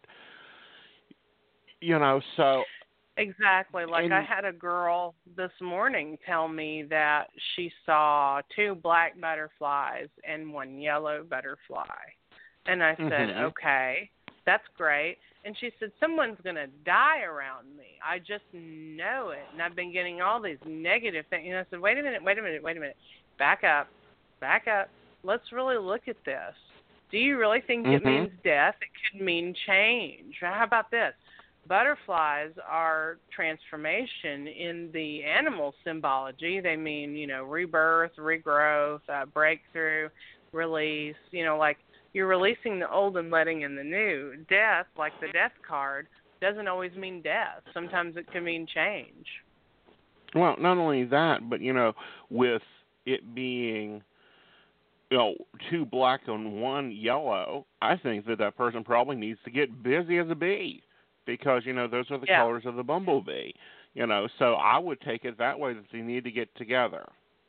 You know, so Exactly. Like and, I had a girl this morning tell me that she saw two black butterflies and one yellow butterfly. And I said, mm-hmm. okay, that's great. And she said, someone's going to die around me. I just know it. And I've been getting all these negative things. And I said, wait a minute, wait a minute, wait a minute. Back up, back up. Let's really look at this. Do you really think mm-hmm. it means death? It could mean change. How about this? Butterflies are transformation in the animal symbology. They mean, you know, rebirth, regrowth, uh, breakthrough, release. You know, like you're releasing the old and letting in the new. Death, like the death card, doesn't always mean death. Sometimes it can mean change. Well, not only that, but, you know, with it being, you know, two black and one yellow, I think that that person probably needs to get busy as a bee. Because, you know, those are the yeah. colors of the bumblebee. You know, so I would take it that way, that they need to get together.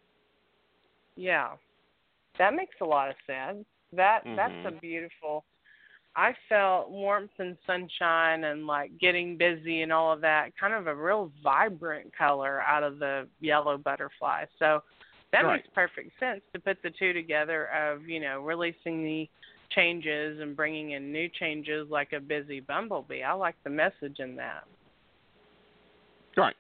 Yeah. That makes a lot of sense. That mm-hmm. That's a beautiful... I felt warmth and sunshine and, like, getting busy and all of that, kind of a real vibrant color out of the yellow butterfly. So that right. makes perfect sense to put the two together of, you know, releasing the changes and bringing in new changes like a busy bumblebee. I like the message in that. Right.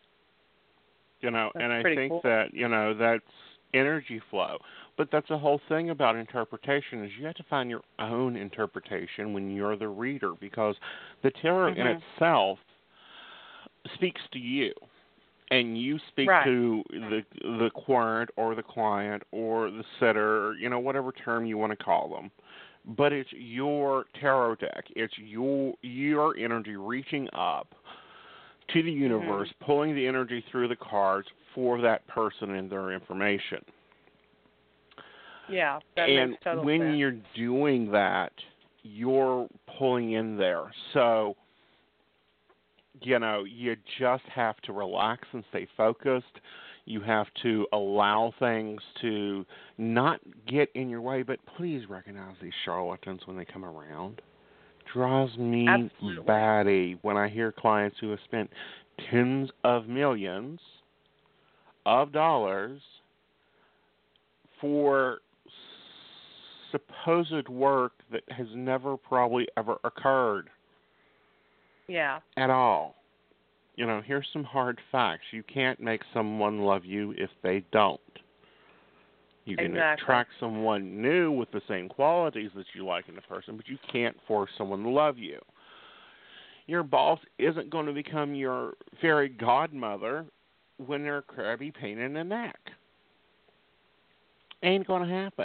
You know, That's and I pretty think cool. that, you know, that's energy flow. But that's the whole thing about interpretation is you have to find your own interpretation when you're the reader because the tarot mm-hmm. in itself speaks to you. And you speak right. to the the querent or the client or the sitter, you know, whatever term you want to call them. But it's your tarot deck. It's your your energy reaching up to the universe, mm-hmm. pulling the energy through the cards for that person and their information. Yeah, that and makes total when sense. you're doing that, you're pulling in there. So, you know, you just have to relax and stay focused. You have to allow things to not get in your way, but please recognize these charlatans when they come around. drives me Absolutely. batty when I hear clients who have spent tens of millions of dollars for supposed work that has never probably ever occurred. Yeah. At all. You know, here's some hard facts. You can't make someone love you if they don't. You can Exactly. attract someone new with the same qualities that you like in a person, but you can't force someone to love you. Your boss isn't going to become your fairy godmother when they're a crabby pain in the neck. Ain't going to happen.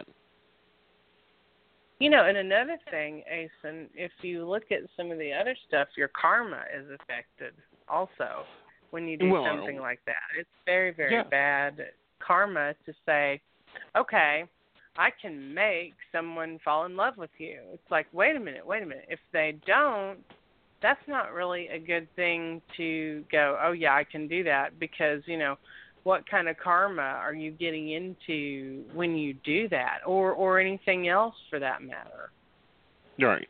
You know, and another thing, Asen, if you look at some of the other stuff, your karma is affected also when you do well, something like that. It's very, very yeah. bad karma to say, okay, I can make someone fall in love with you. It's like, wait a minute, wait a minute. If they don't, that's not really a good thing to go, oh, yeah, I can do that, because, you know, what kind of karma are you getting into when you do that, or or anything else for that matter? Right.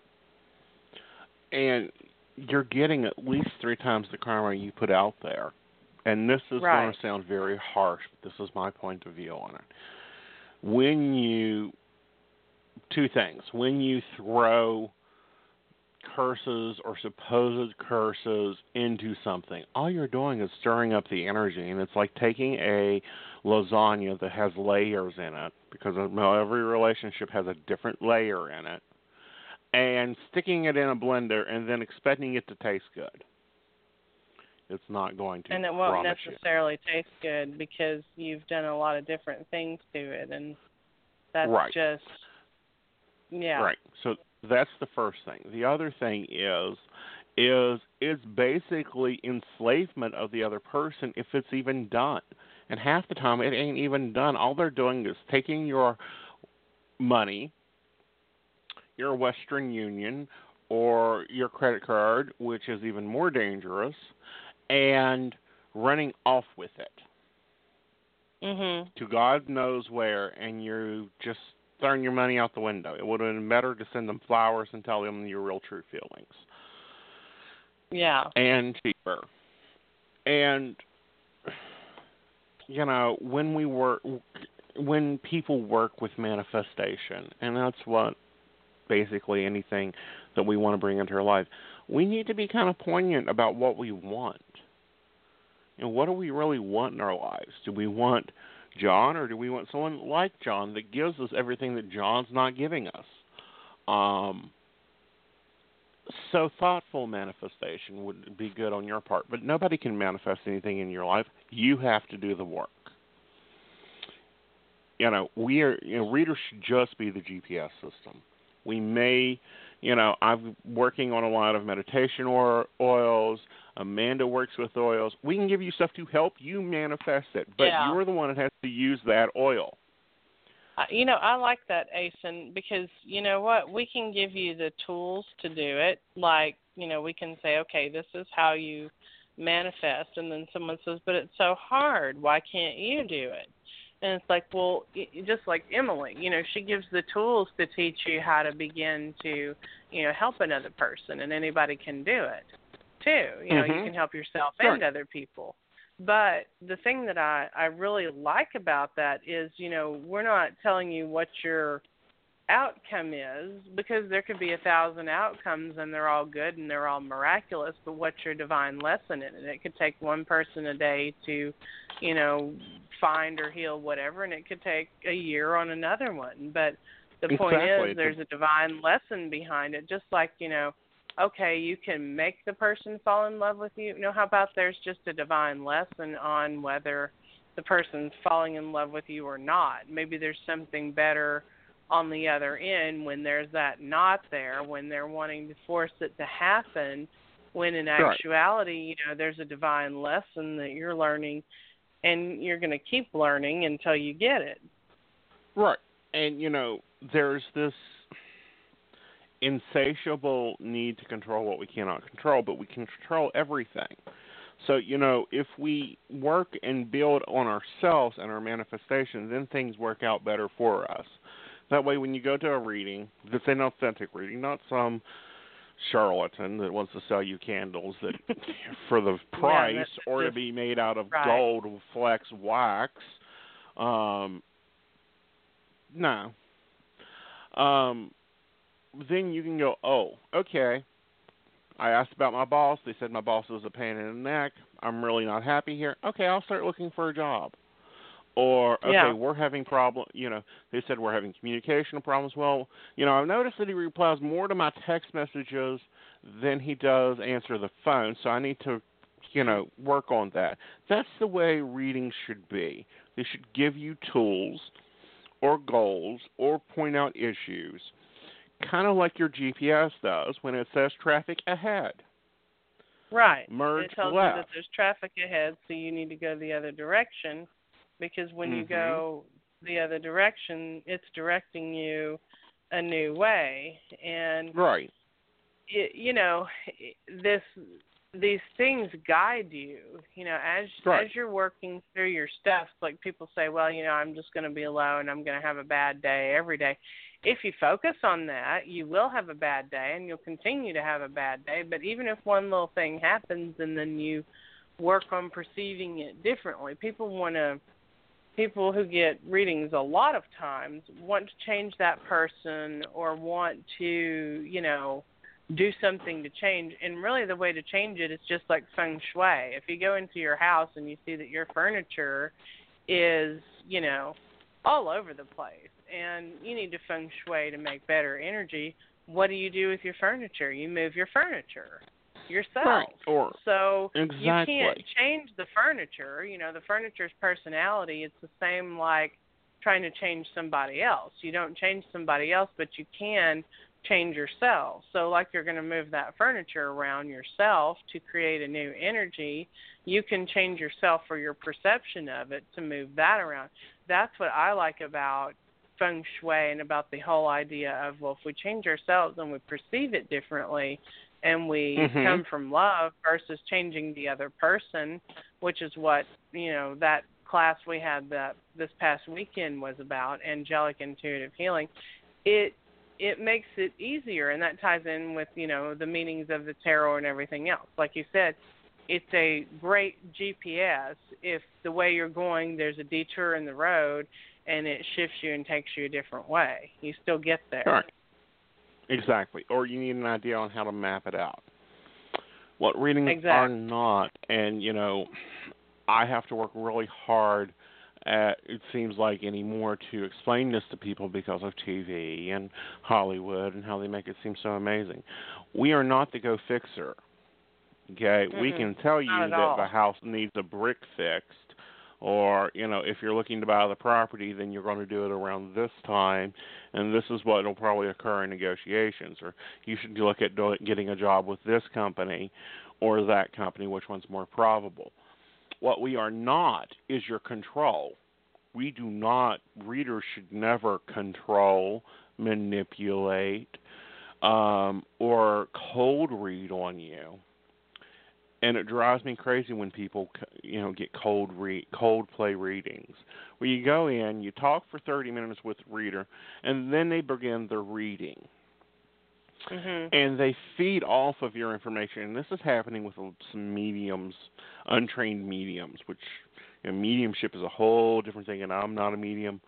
And you're getting at least three times the karma you put out there. And this is right. going to sound very harsh, but this is my point of view on it. When you, two things, when you throw curses or supposed curses into something, all you're doing is stirring up the energy, and it's like taking a lasagna that has layers in it, because every relationship has a different layer in it, and sticking it in a blender and then expecting it to taste good. It's not going to. And it won't promise necessarily you. taste good because you've done a lot of different things to it, and that's right. just, yeah. Right. So that's the first thing. The other thing is, is it's basically enslavement of the other person if it's even done. And half the time it ain't even done. All they're doing is taking your money, your Western Union, or your credit card, which is even more dangerous, and running off with it. Mm-hmm. To God knows where, and you just throwing your money out the window. It would have been better to send them flowers and tell them your real true feelings. Yeah. And cheaper. And, you know, when we work, when people work with manifestation, and that's what basically anything that we want to bring into our life, we need to be kind of poignant about what we want. And what do we really want in our lives? Do we want John, or do we want someone like John that gives us everything that John's not giving us? Um, so thoughtful manifestation would be good on your part, but nobody can manifest anything in your life. You have to do the work. You know, we are. You know, readers should just be the G P S system. We may, you know, I'm working on a lot of meditation or oils. Amanda works with oils. We can give you stuff to help you manifest it, but yeah. you're the one that has to use that oil. Uh, you know, I like that, Asen, because, you know what, we can give you the tools to do it. Like, you know, we can say, okay, this is how you manifest, and then someone says, but it's so hard. Why can't you do it? And it's like, well, just like Emily, you know, she gives the tools to teach you how to begin to, you know, help another person, and anybody can do it, too. You know, mm-hmm. you can help yourself sure. and other people. But the thing that I, I really like about that is, you know, we're not telling you what your outcome is, because there could be a thousand outcomes and they're all good and they're all miraculous, but what's your divine lesson in it? And it could take one person a day to, you know, find or heal whatever, and it could take a year on another one. But the exactly. point is, there's a divine lesson behind it, just like, you know, okay, you can make the person fall in love with you. You know, how about there's just a divine lesson on whether the person's falling in love with you or not? Maybe there's something better on the other end when there's that not there, when they're wanting to force it to happen, when in actuality, you know, there's a divine lesson that you're learning, and you're going to keep learning until you get it. Right. And, you know, there's this insatiable need to control what we cannot control, but we can control everything. So, you know, if we work and build on ourselves and our manifestation, then things work out better for us. That way, when you go to a reading, that's an authentic reading, not some charlatan that wants to sell you candles that for the price yeah, or just, to be made out of right. gold flex wax. Um, no. Um, then you can go, oh, okay. I asked about my boss. They said my boss was a pain in the neck. I'm really not happy here. Okay, I'll start looking for a job. Or, okay, yeah. we're having problem. You know, they said we're having communication problems. Well, you know, I've noticed that he replies more to my text messages than he does answer the phone, so I need to, you know, work on that. That's the way readings should be. They should give you tools or goals or point out issues, kind of like your G P S does when it says traffic ahead. Right. Merge it tells left. you that there's traffic ahead, so you need to go the other direction, because when mm-hmm. you go the other direction, it's directing you a new way. And, right. it, you know, this these things guide you, you know, as right. as you're working through your stuff. Like people say, well, you know, I'm just going to be alone. I'm going to have a bad day every day. If you focus on that, you will have a bad day, and you'll continue to have a bad day. But even if one little thing happens and then you work on perceiving it differently, people want to, people who get readings a lot of times want to change that person or want to, you know, do something to change. And really the way to change it is just like feng shui. If you go into your house and you see that your furniture is, you know, all over the place, and you need to feng shui to make better energy, what do you do with your furniture? You move your furniture yourself. Right. Or, so exactly. you can't change the furniture. You know, the furniture's personality, it's the same like trying to change somebody else. You don't change somebody else, but you can change yourself. So like you're going to move that furniture around yourself to create a new energy, you can change yourself or your perception of it to move that around. That's what I like about feng shui and about the whole idea of, well, if we change ourselves and we perceive it differently and we mm-hmm. come from love versus changing the other person, which is what, you know, that class we had that this past weekend was about, angelic intuitive healing, it it makes it easier, and that ties in with, you know, the meanings of the tarot and everything else. Like you said, it's a great G P S. If the way you're going, there's a detour in the road, and it shifts you and takes you a different way, you still get there. Right. Exactly. Or you need an idea on how to map it out. What readings exactly. are not, and, you know, I have to work really hard at, it seems like anymore, to explain this to people because of T V and Hollywood and how they make it seem so amazing. We are not the go fixer. Okay? Mm-mm, we can tell you that all. the house needs a brick fixed, or, you know, if you're looking to buy the property, then you're going to do it around this time, and this is what will probably occur in negotiations, or you should look at do- getting a job with this company or that company, which one's more probable. What we are not is your control. We do not, readers should never control, manipulate, um, or cold read on you. And it drives me crazy when people, you know, get cold read, cold play readings, where you go in, you talk for thirty minutes with the reader, and then they begin their reading. Mm-hmm. And they feed off of your information. And this is happening with some mediums, untrained mediums, which, you know, mediumship is a whole different thing, and I'm not a medium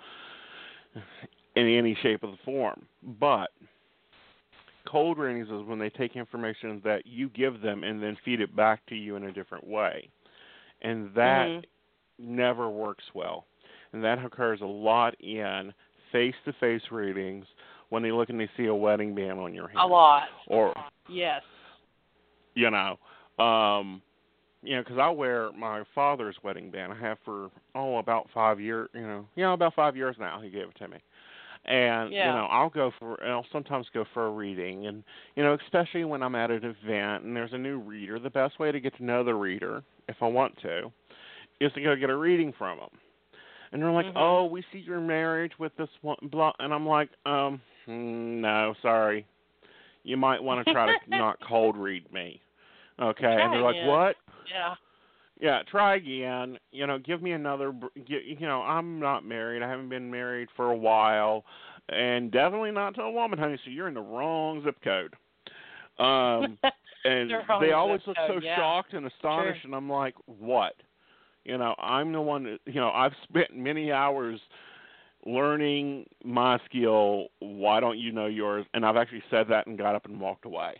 in any shape or the form. But cold readings is when they take information that you give them and then feed it back to you in a different way. And that mm-hmm. never works well. And that occurs a lot in face-to-face readings when they look and they see a wedding band on your hand. A lot. Or, yes. You know, um, you know, because I wear my father's wedding band. I have for, oh, about five years, you know, you know, about five years now he gave it to me. And, yeah. you know, I'll go for, I'll sometimes go for a reading. And, you know, especially when I'm at an event and there's a new reader, the best way to get to know the reader, if I want to, is to go get a reading from them. And they're like, mm-hmm. oh, we see your marriage with this one, blah. And I'm like, um, no, sorry. You might want to try to not cold read me. Okay? Try and they're like, again. what? Yeah. Yeah, try again. You know, give me another, you know, I'm not married. I haven't been married for a while. And definitely not to a woman, honey, so you're in the wrong zip code. Um, and they always look so yeah. shocked and astonished, True. and I'm like, what? You know, I'm the one that, you know, I've spent many hours learning my skill. Why don't you know yours? And I've actually said that and got up and walked away.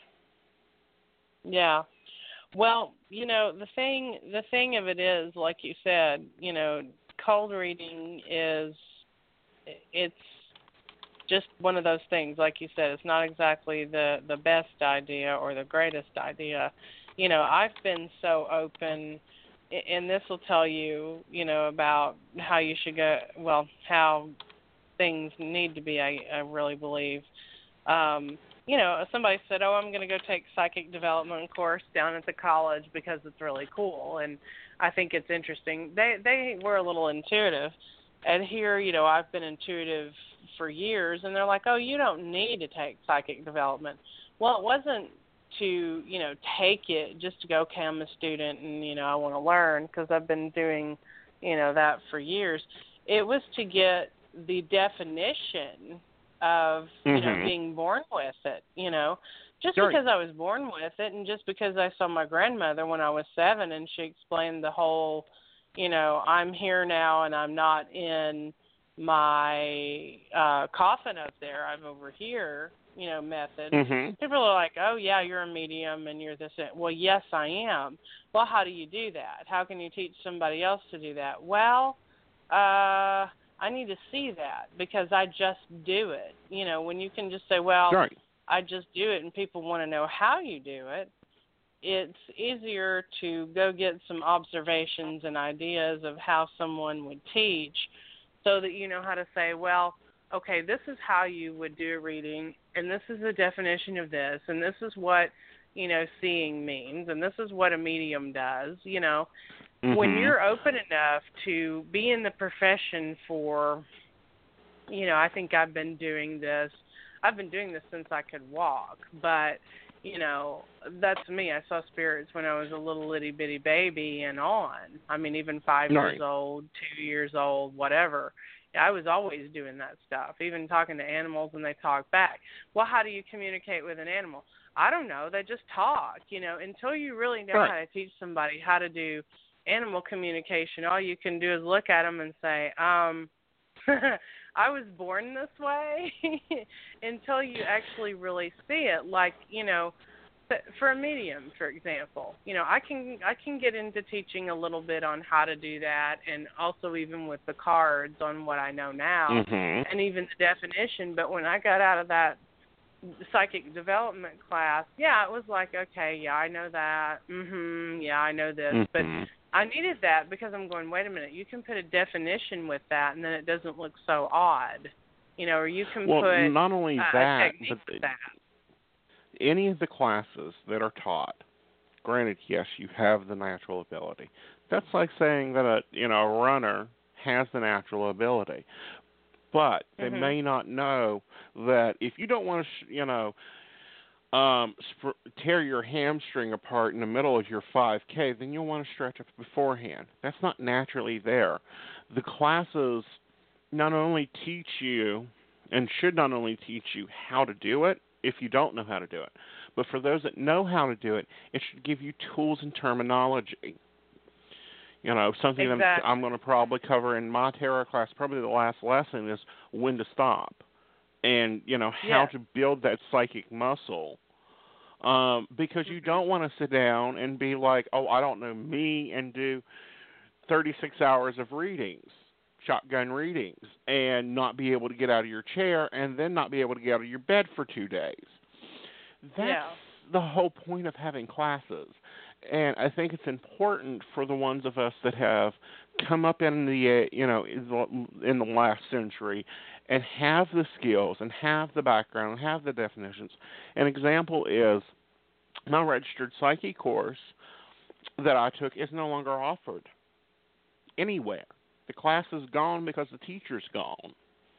Yeah. Well, you know, the thing the thing of it is, like you said, you know, cold reading is, it's just one of those things. Like you said, it's not exactly the, the best idea or the greatest idea. You know, I've been so open, and this will tell you, you know, about how you should go, well, how things need to be, I, I really believe. Um, you know, somebody said, oh, I'm going to go take psychic development course down at the college because it's really cool, and I think it's interesting. They they were a little intuitive, and here, you know, I've been intuitive for years, and they're like, oh, you don't need to take psychic development. Well, it wasn't to, you know, take it just to go, okay, I'm a student and, you know, I want to learn, because I've been doing, you know, that for years. It was to get the definition of, you mm-hmm. know, being born with it, you know. Just Sure. because I was born with it, and just because I saw my grandmother when I was seven and she explained the whole, you know, I'm here now and I'm not in my uh, coffin up there, I'm over here, you know, method. Mm-hmm. People are like, oh, yeah, you're a medium and you're this. Well, yes, I am. Well, how do you do that? How can you teach somebody else to do that? Well, uh, I need to see that, because I just do it. You know, when you can just say, well, Right. I just do it, and people want to know how you do it, it's easier to go get some observations and ideas of how someone would teach, so that you know how to say, well, okay, this is how you would do a reading, and this is the definition of this, and this is what, you know, seeing means, and this is what a medium does, you know. Mm-hmm. When you're open enough to be in the profession for, you know, I think I've been doing this, I've been doing this since I could walk, but, you know, that's me. I saw spirits when I was a little itty bitty baby and on. I mean, even five Right. years old, two years old, whatever. I was always doing that stuff, even talking to animals and they talk back. Well, how do you communicate with an animal? I don't know. They just talk, you know, until you really know Right. how to teach somebody how to do animal communication. All you can do is look at them and say, um, I was born this way, until you actually really see it. Like, you know, for a medium, for example, you know, I can I can get into teaching a little bit on how to do that, and also even with the cards on what I know now, mm-hmm. and even the definition. But when I got out of that psychic development class, yeah, it was like, okay, yeah, I know that. Mhm, yeah, I know this, mm-hmm. but I needed that because I'm going, wait a minute, you can put a definition with that, and then it doesn't look so odd, you know, or you can well, put not only uh, that, a technique but with that. Any of the classes that are taught, granted, yes, you have the natural ability. That's like saying that a you know a runner has the natural ability, but they mm-hmm. may not know that if you don't want to, sh- you know, um, sp- tear your hamstring apart in the middle of your five K, then you'll want to stretch it beforehand. That's not naturally there. The classes not only teach you, and should not only teach you how to do it, if you don't know how to do it, but for those that know how to do it, it should give you tools and terminology. You know, something exactly. that I'm going to probably cover in my tarot class, probably the last lesson, is when to stop. And, you know, how yes. to build that psychic muscle. Um, because you don't want to sit down and be like, oh, I don't know me, and do thirty-six hours of readings, shotgun readings, and not be able to get out of your chair, and then not be able to get out of your bed for two days. That's yeah. the whole point of having classes. And I think it's important for the ones of us that have come up in the, uh, you know, in the last century and have the skills and have the background and have the definitions. An example is my registered psyche course that I took is no longer offered anywhere. The class is gone because the teacher's gone.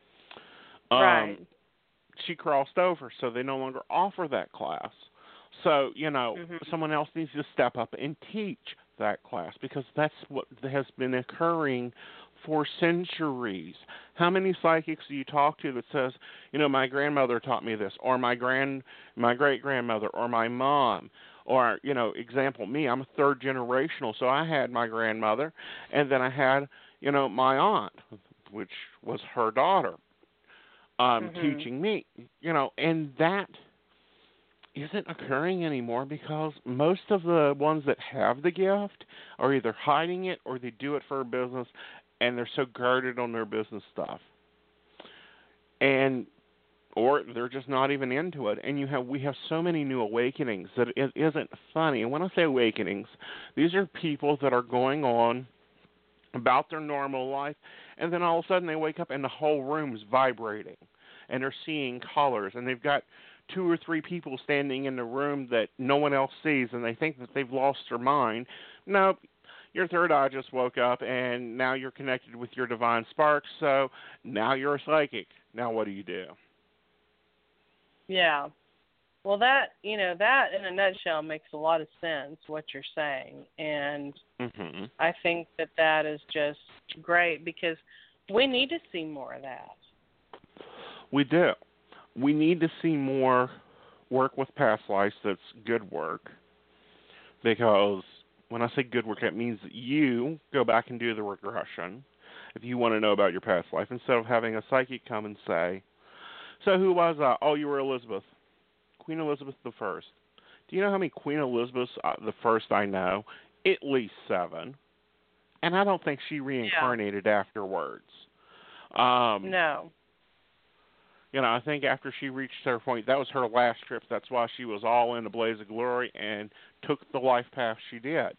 Um, right. She crossed over, so they no longer offer that class. So, you know, mm-hmm. someone else needs to step up and teach that class, because that's what has been occurring for centuries. How many psychics do you talk to that says, you know, my grandmother taught me this, or my grand, my great grandmother, or my mom, or you know, example me, I'm a third generational, so I had my grandmother, and then I had, you know, my aunt, which was her daughter, um, mm-hmm. teaching me, you know, and that isn't occurring anymore because most of the ones that have the gift are either hiding it or they do it for a business, and they're so guarded on their business stuff, and or they're just not even into it. And you have we have so many new awakenings that it isn't funny. And when I say awakenings, these are people that are going on about their normal life, and then all of a sudden they wake up and the whole room's vibrating, and they're seeing colors, and they've got two or three people standing in the room that no one else sees, and they think that they've lost their mind. Nope. Your third eye just woke up, and now you're connected with your divine spark, so now you're a psychic. Now what do you do? Yeah. Well, that, you know, that in a nutshell makes a lot of sense, what you're saying. And mm-hmm. I think that that is just great because we need to see more of that. We do. We need to see more work with past lives that's good work, because when I say good work, that means that you go back and do the regression if you want to know about your past life, instead of having a psychic come and say, so who was I? Oh, you were Elizabeth. Queen Elizabeth the First. Do you know how many Queen Elizabeths uh, the First I know? At least seven. And I don't think she reincarnated yeah. afterwards. Um, no. You know, I think after she reached her point, that was her last trip. That's why she was all in a blaze of glory and took the life path she did.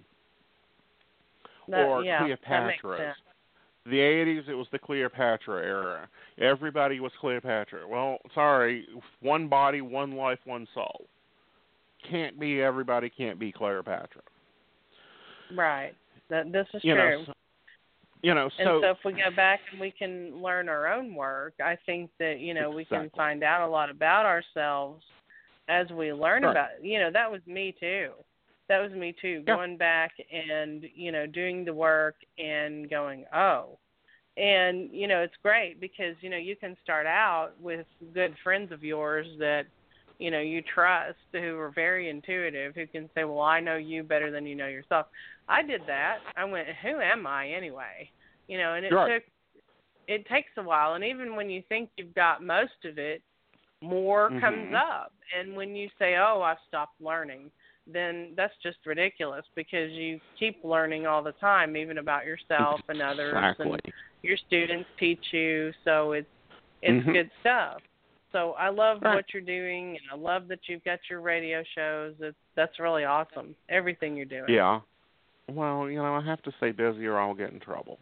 That, or yeah, Cleopatra's. The eighties, it was the Cleopatra era. Everybody was Cleopatra. Well, sorry, one body, one life, one soul. Can't be everybody, can't be Cleopatra. Right. That, this is you true. Know, so, you know, so... And so if we go back and we can learn our own work, I think that, you know, exactly. we can find out a lot about ourselves as we learn right. about it. You know, that was me too. That was me too, yeah. going back and, you know, doing the work and going, oh. And, you know, it's great because, you know, you can start out with good friends of yours that, you know, you trust, who are very intuitive, who can say, well, I know you better than you know yourself. I did that. I went, who am I anyway? You know, and it right. took, it takes a while. And even when you think you've got most of it, more mm-hmm. comes up. And when you say, oh, I've stopped learning, then that's just ridiculous because you keep learning all the time, even about yourself and others. Exactly. And your students teach you, so it's it's mm-hmm. good stuff. So I love right. what you're doing, and I love that you've got your radio shows. It's, that's really awesome, everything you're doing. Yeah. Well, you know, I have to stay busy or I'll get in trouble.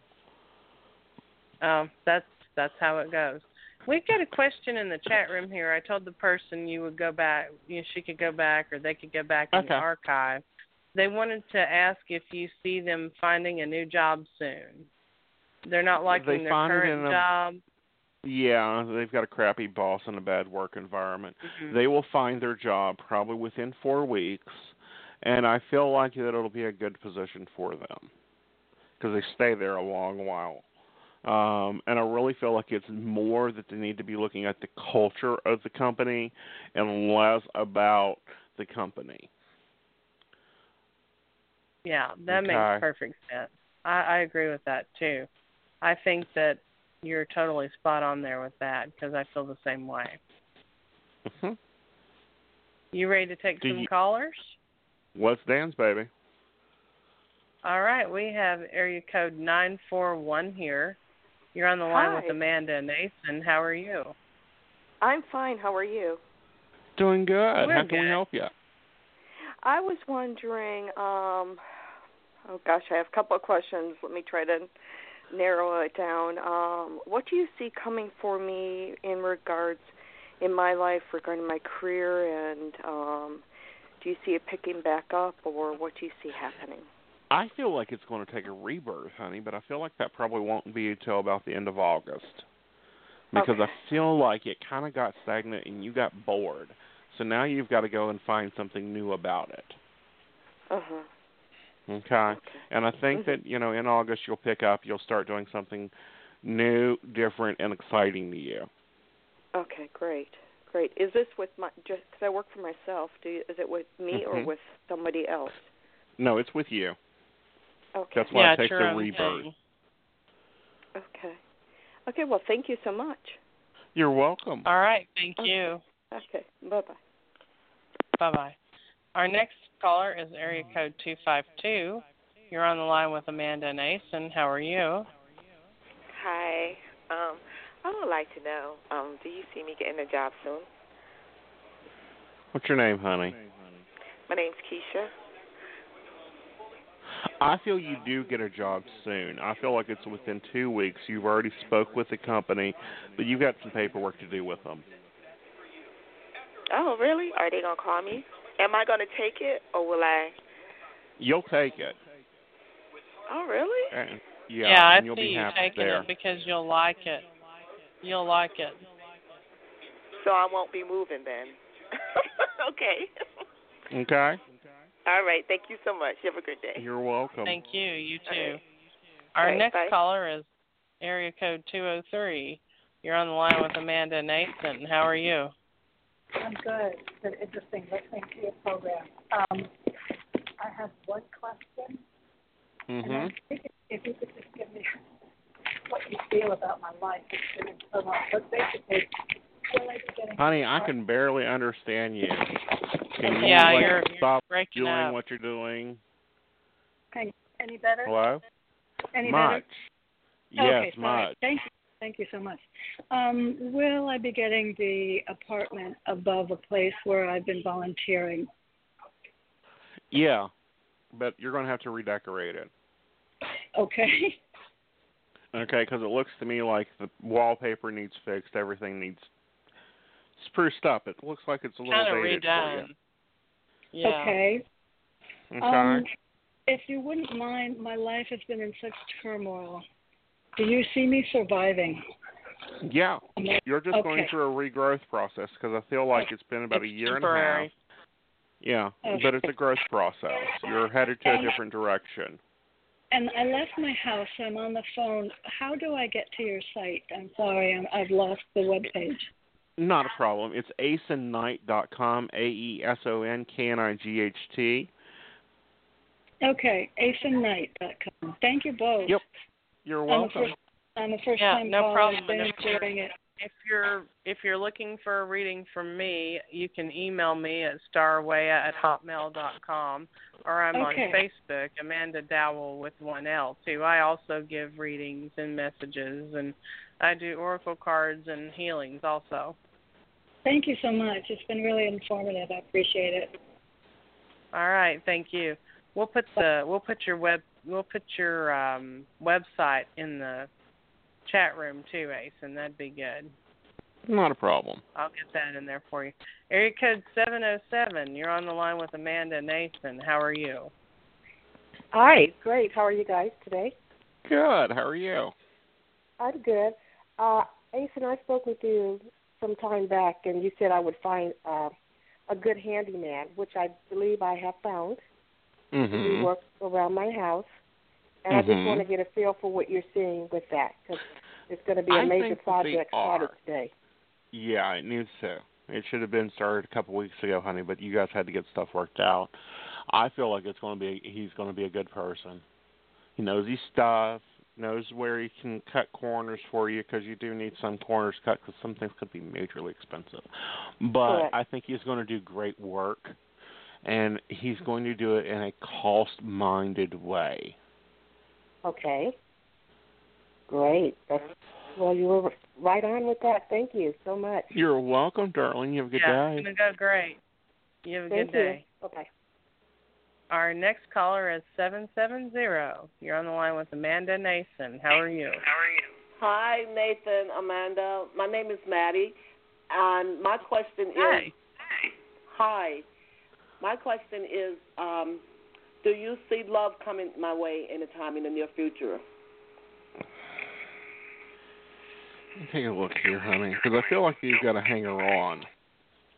Um, that's that's how it goes. We've got a question in the chat room here. I told the person you would go back, you know, she could go back or they could go back in okay. the archive. They wanted to ask if you see them finding a new job soon. They're not liking they their find current it in a, job. Yeah, they've got a crappy boss and a bad work environment. Mm-hmm. They will find their job probably within four weeks, and I feel like that it'll be a good position for them because they stay there a long while. Um, and I really feel like it's more that they need to be looking at the culture of the company and less about the company. Yeah, that okay. makes perfect sense. I, I agree with that, too. I think that you're totally spot on there with that because I feel the same way. Mm-hmm. You ready to take Do some you, callers? What's Dan's, baby? All right, we have area code nine four one here. You're on the line Hi. with Amanda and Nathan. How are you? I'm fine. How are you? Doing good. We're How good. can we help you? I was wondering, um, oh gosh, I have a couple of questions. Let me try to narrow it down. Um, what do you see coming for me in regards, in my life, regarding my career, and um, do you see it picking back up, or what do you see happening? I feel like it's going to take a rebirth, honey, but I feel like that probably won't be until about the end of August. Because okay. I feel like it kind of got stagnant and you got bored. So now you've got to go and find something new about it. Uh-huh. Okay. And I think that, you know, in August you'll pick up, you'll start doing something new, different, and exciting to you. Okay, great. Great. Is this with my, just because I work for myself, do you, is it with me Mm-hmm. or with somebody else? No, it's with you. Okay. That's why yeah, it takes your a own rebirth. thing. Okay. Okay, well, thank you so much. You're welcome. All right, thank Okay. you. Okay, bye-bye. Bye-bye. Our next caller is area code two five two. You're on the line with Amanda Nason. How are you? Hi. Um, I would like to know, um, do you see me getting a job soon? What's your name, honey? My name's Keisha. I feel you do get a job soon. I feel like it's within two weeks. You've already spoke with the company, but you've got some paperwork to do with them. Oh, really? Are they going to call me? Am I going to take it, or will I? You'll take it. Oh, really? And, yeah, yeah, I and you'll see be you happy taking there. it because you'll like it. You'll like it. So I won't be moving then. Okay. Okay? All right. Thank you so much. You have a good day. You're welcome. Thank you. You too. right. Our All right, next bye. caller is area code two oh three. You're on the line with Amanda Nason. How are you? I'm good. It's been interesting listening to your program. Um, I have one question, and Mm-hmm. I'm thinking if you could just give me what you feel about my life. It's been so long. But basically, will I be getting... Honey, I can barely understand you. Can you Yeah, like, you're- stop you're breaking doing up. what you're doing? Okay, any better? Hello? Any much. better? Yes, Okay, sorry. much. Thank you. Thank you so much. Um, will I be getting the apartment above a place where I've been volunteering? Yeah, but you're going to have to redecorate it. Okay. Okay, because it looks to me like the wallpaper needs fixed, everything needs spruced up. It looks like it's a little Kind of dated redone. for Yeah. Okay. you. Okay. Um, if you wouldn't mind, my life has been in such turmoil. Do you see me surviving? Yeah, you're just Okay. going through a regrowth process because I feel like it's been about It's a year temporary. and a half. Yeah, Okay. but it's a growth process. You're headed to a And- different direction. And I left my house. I'm on the phone. How do I get to your site? I'm sorry, I'm, I've lost the web page. Not a problem. It's aeson knight dot com, A E S O N K N I G H T. Okay, aeson knight dot com. Thank you both. Yep. You're I'm welcome. a first, I'm a first Yeah, time no caller. problem. I've been And if you're- enjoying it. If you're if you're looking for a reading from me, you can email me at starwaya at hotmail dot com, or I'm Okay. on Facebook, Amanda Dowell with one L too. I also give readings and messages, and I do oracle cards and healings also. Thank you so much. It's been really informative. I appreciate it. All right, thank you. We'll put the we'll put your web we'll put your um, website in the chat room too, Ace, and that'd be good. Not a problem. I'll get that in there for you. Area code seven oh seven. You're on the line with Amanda Nathan. How are you? Hi, great. How are you guys today? Good. How are you? I'm good. Uh, Ace and I spoke with you some time back, and you said I would find uh, a good handyman, which I believe I have found. Mm-hmm. He works around my house, and I just Mhm. want to get a feel for what you're seeing with that, because it's going to be a I major think that project they are. started today. Yeah, it needs to. It should have been started a couple weeks ago, honey, but you guys had to get stuff worked out. I feel like it's going to be he's going to be a good person. He knows his stuff, knows where he can cut corners for you, because you do need some corners cut, because some things could be majorly expensive. But Correct. I think he's going to do great work, and he's going to do it in a cost-minded way. Okay. Great. That's, well, you were right on with that. Thank you so much. You're welcome, darling. You have a good yeah, day. it's gonna go great. You have a Thank good day. you. Bye-bye. Our next caller is seven seven zero. You're on the line with Amanda Nason. How are you? Hi, Nathan, Amanda. My name is Maddie, and my question Hi. is, hi. My question is, um, do you see love coming my way anytime in the near future? Let me take a look here, honey, because I feel like you've got a hanger on.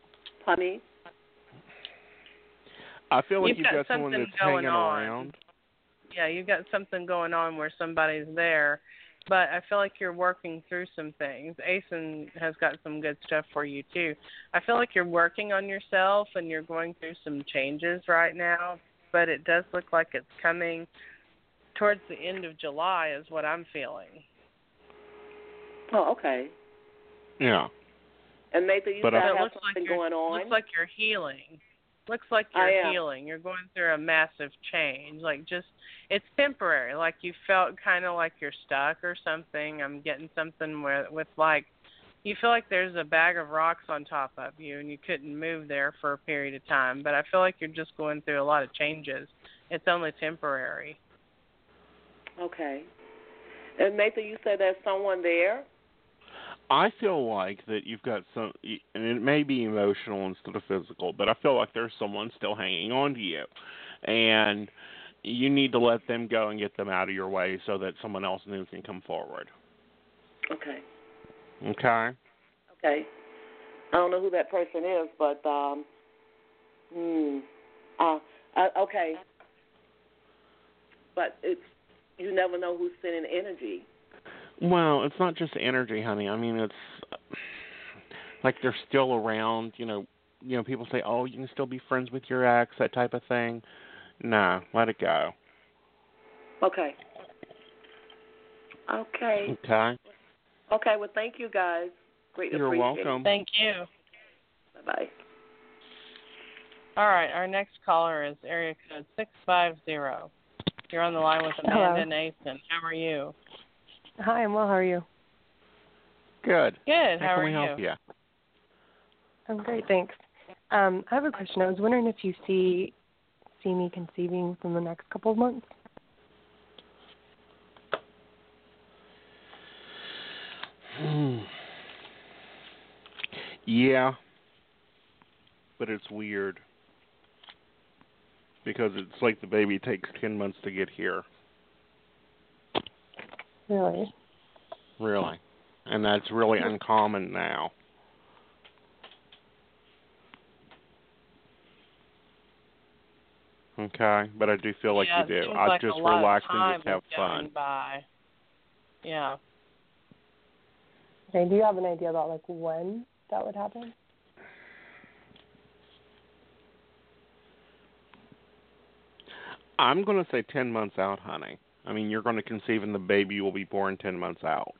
Honey? I feel like You've you've got got someone something that's going hanging on. around. Yeah, you've got something going on where somebody's there, but I feel like you're working through some things. Asen has got some good stuff for you too. I feel like you're working on yourself and you're going through some changes right now, but it does look like it's coming towards the end of July is what I'm feeling. Oh, okay. Yeah. And Nathan, you but said I, have looks something like you're, going on. looks like you're healing. Looks like I you're am. healing. You're going through a massive change. Like just, it's temporary. Like you felt kind of like you're stuck or something. I'm getting something where, with like, you feel like there's a bag of rocks on top of you and you couldn't move there for a period of time. But I feel like you're just going through a lot of changes. It's only temporary. Okay. And Nathan, you said there's someone there? I feel like that you've got some, and it may be emotional instead of physical, but I feel like there's someone still hanging on to you. And you need to let them go and get them out of your way so that someone else new can come forward. Okay. Okay? Okay. I don't know who that person is, but, um, hmm. Uh, uh, okay. But it's, you never know who's sending energy. Well, it's not just energy, honey. I mean, it's like they're still around. You know, you know. People say, "Oh, you can still be friends with your ex," that type of thing. No, let it go. Okay. Okay. Okay. Okay. Well, thank you, guys. Greatly You're appreciate welcome. it. Thank you. Bye bye. All right, our next caller is area code six five zero. You're on the line with Amanda Nason. How are you? Hi, I'm well. How are you? Good. Good. How, How can are we you? help you? I'm great, thanks. Um, I have a question. I was wondering if you see see me conceiving within the next couple of months. Hmm. Yeah, but it's weird because it's like the baby takes ten months to get here. Really? Really. And that's really uncommon now. Okay, but I do feel like yeah, you do. it seems I like just a lot relax of time and just have is going fun. by. Yeah. Okay, do you have an idea about like when that would happen? I'm going to say ten months out, honey. I mean, you're going to conceive and the baby will be born ten months out.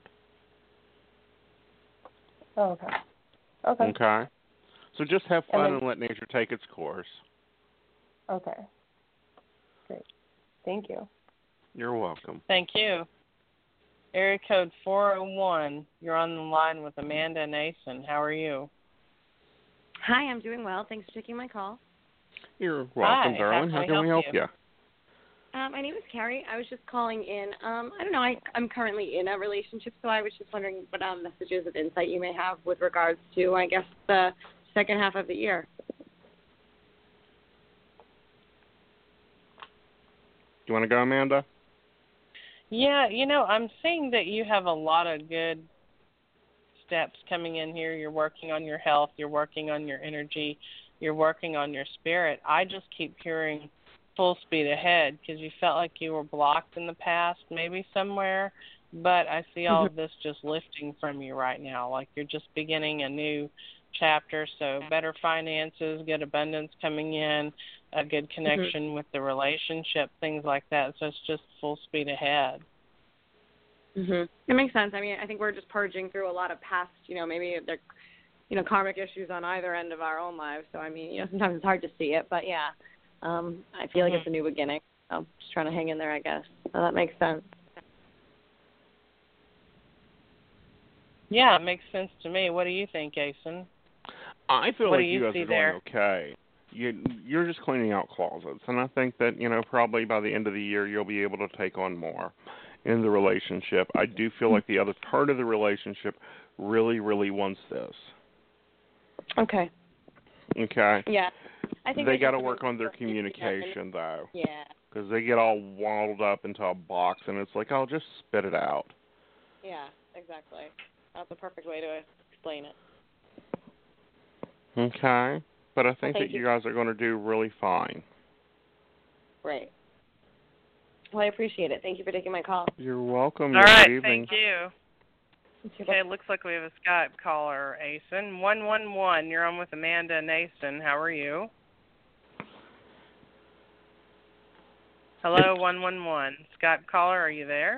Oh, okay. Okay. Okay. So just have fun and, and, then, let nature take its course. Okay. Great. Thank you. You're welcome. Thank you. Area code four oh one. You're on the line with Amanda Nason. How are you? Hi, I'm doing well. Thanks for taking my call. You're welcome, Hi, darling. how How can can we help you? you? Uh, my name is Carrie. I was just calling in. Um, I don't know. I, I'm currently in a relationship, so I was just wondering what um, messages of insight you may have with regards to, I guess, the second half of the year. Do you want to go, Amanda? Yeah, you know, I'm seeing that you have a lot of good steps coming in here. You're working on your health. You're working on your energy. You're working on your spirit. I just keep hearing full speed ahead because you felt like you were blocked in the past, maybe somewhere, but I see all of this just lifting from you right now, like you're just beginning a new chapter. So better finances, good abundance coming in, a good connection mm-hmm. with the relationship, things like that. So it's just full speed ahead. Mhm. It makes sense. I mean, I think we're just purging through a lot of past, you know, maybe they're, you know, karmic issues on either end of our own lives. So I mean, you know, sometimes it's hard to see it, but yeah. Um, I feel mm-hmm. like it's a new beginning. So I'm just trying to hang in there, I guess. So that makes sense. Yeah, it makes sense to me. What do you think, Asen? I feel what like do you, you guys see are there? doing okay. You, you're just cleaning out closets, and I think that, you know, probably by the end of the year you'll be able to take on more in the relationship. I do feel like the other part of the relationship really, really wants this. Okay. Okay. Yeah. I think they got to work on their communication, though. Yeah. Because they get all walled up into a box, and it's like, I'll just spit it out. Yeah, exactly. That's a perfect way to explain it. Okay. But I think well, that you you guys are going to do really fine. Right. Well, I appreciate it. Thank you for taking my call. You're welcome. All Good right, evening. thank you. Okay, it looks like we have a Skype caller, Asen. one one one, you're on with Amanda and Asen. How are you? Hello, one one one. Skype caller, are you there?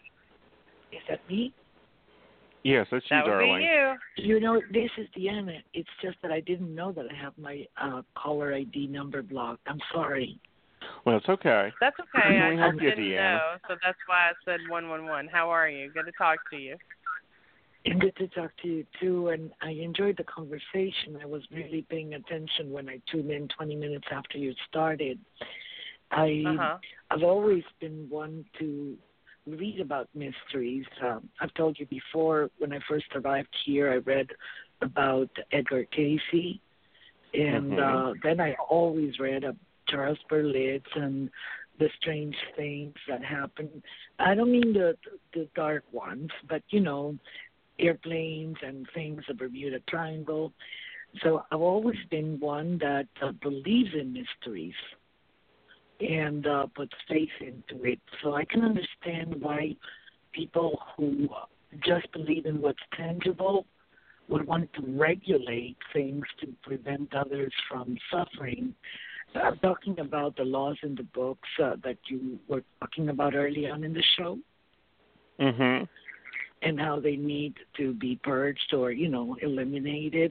Is that me? Yes, that's you, that would darling. be you. You know, this is Deanna. It's just that I didn't know that I have my uh, caller I D number blocked. I'm sorry. Well, it's okay. That's okay. Can I we help just you, didn't Deanna? know, so that's why I said one one one. How are you? Good to talk to you. And good to talk to you, too. And I enjoyed the conversation. I was really paying attention when I tuned in twenty minutes after you started. I, Uh-huh. I've always been one to read about mysteries. Um, I've told you before, when I first arrived here, I read about Edgar Cayce. And Mhm. uh, then I always read of Charles Berlitz and the strange things that happen. I don't mean the the dark ones, but, you know, airplanes and things, the Bermuda Triangle. So I've always been one that uh, believes in mysteries and uh, puts faith into it. So I can understand why people who just believe in what's tangible would want to regulate things to prevent others from suffering. I'm talking about the laws in the books uh, that you were talking about early on in the show. Mm-hmm. And how they need to be purged or, you know, eliminated.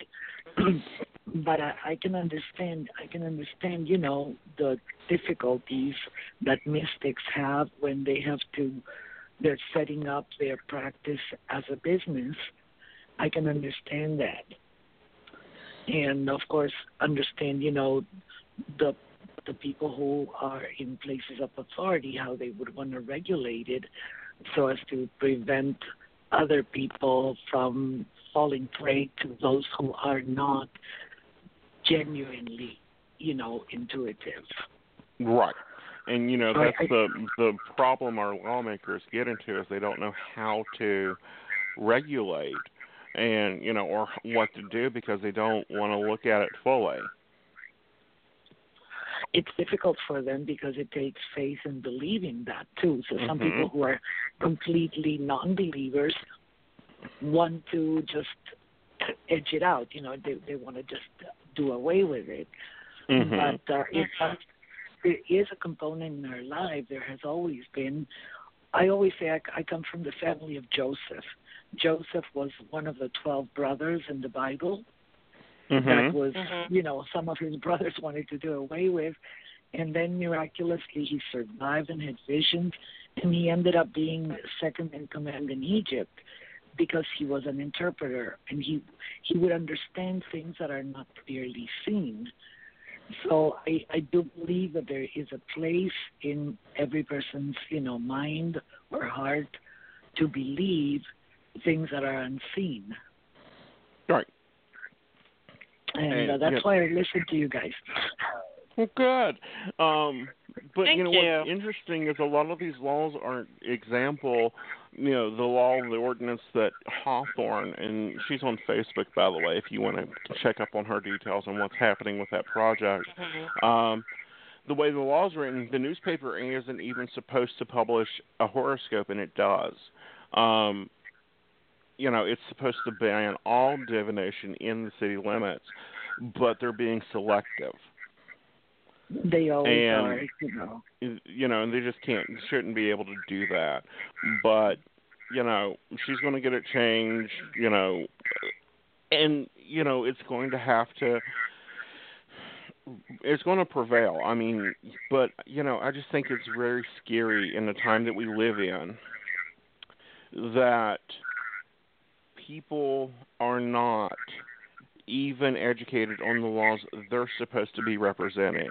But I, I can understand, I can understand, you know, the difficulties that mystics have when they have to, they're setting up their practice as a business. I can understand that. And, of course, understand, you know, the the people who are in places of authority, how they would want to regulate it so as to prevent other people from falling prey to those who are not genuinely, you know, intuitive. Right. And, you know, So I- that's the the problem our lawmakers get into is they don't know how to regulate and, you know, or what to do because they don't want to look at it fully. It's difficult for them because it takes faith and believing that too. So some Mhm. people who are completely non-believers want to just edge it out. You know, they they want to just do away with it. Mhm. But uh, it does, there is a component in our life. There has always been. I always say I, I come from the family of Joseph. Joseph was one of the twelve brothers in the Bible. Mhm. That was, Mhm. you know, some of his brothers wanted to do away with. And then miraculously he survived and had visions, and he ended up being second in command in Egypt because he was an interpreter, and he he would understand things that are not clearly seen. So I, I do believe that there is a place in every person's, you know, mind or heart to believe things that are unseen. Right. And, And, uh, that's yeah. why I listen to you guys. Well, good. Um, but Thank you know you. what's interesting is a lot of these laws aren't example. You know, the law, the ordinance that Hawthorne, and she's on Facebook, by the way, if you want to check up on her details on what's happening with that project. Mhm. Um, the way the law is written, the newspaper isn't even supposed to publish a horoscope, and it does. Um, you know, it's supposed to ban all divination in the city limits, but they're being selective. They always And, are, you know. You know, and they just can't, shouldn't be able to do that. But, you know, she's going to get it changed, you know, and, you know, it's going to have to, it's going to prevail. I mean, but, you know, I just think it's very scary in the time that we live in that people are not even educated on the laws they're supposed to be representing.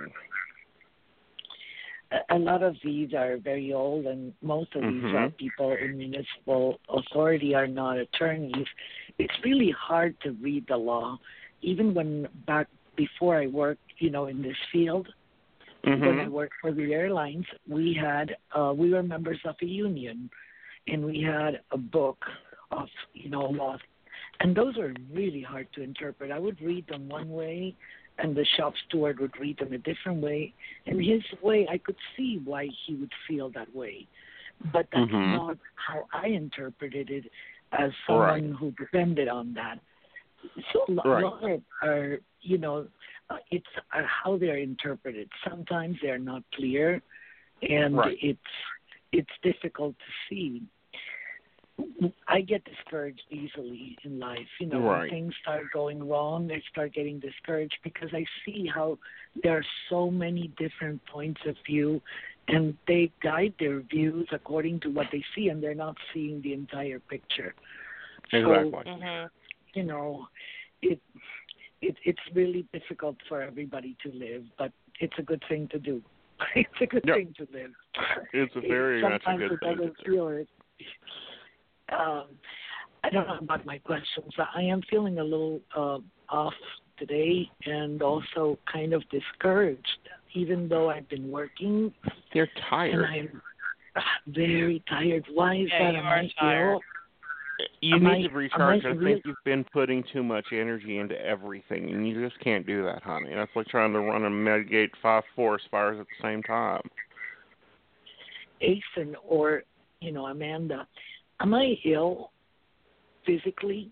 A lot of these are very old, and most of these uh, Mhm. people in municipal authority are not attorneys. It's really hard to read the law. Even when back before I worked, you know, in this field, when I Mhm. worked for the airlines, we had uh, we were members of a union, and we had a book of, you know, laws, and those are really hard to interpret. I would read them one way, and the shop steward would read them a different way. And his way, I could see why he would feel that way. But that's Mhm. not how I interpreted it as someone Right. who depended on that. So a lo- Right. lot of are, you know, uh, it's uh, how they're interpreted. Sometimes they're not clear, and Right. it's it's difficult to see. I get discouraged easily in life. You know, Right. when things start going wrong, I start getting discouraged because I see how there are so many different points of view, and they guide their views according to what they see, and they're not seeing the entire picture. Exactly. So, you know, it, it it's really difficult for everybody to live, but it's a good thing to do. It's a good Yep. thing to live. It's a very much a Sometimes good it thing to doesn't do. feel it. Um, I don't know about my questions. I am feeling a little uh, off today and also kind of discouraged, even though I've been working. You're tired. And I'm very tired. Why is Yeah, that? you Am are I tired. ill? You Am need I- to am recharge. I I real- think you've been putting too much energy into everything, and you just can't do that, honey. That's like trying to run a Medgate five forest fires at the same time. Asen or, you know, Amanda, am I ill physically?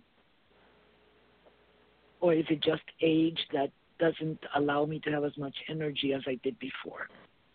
Or is it just age that doesn't allow me to have as much energy as I did before?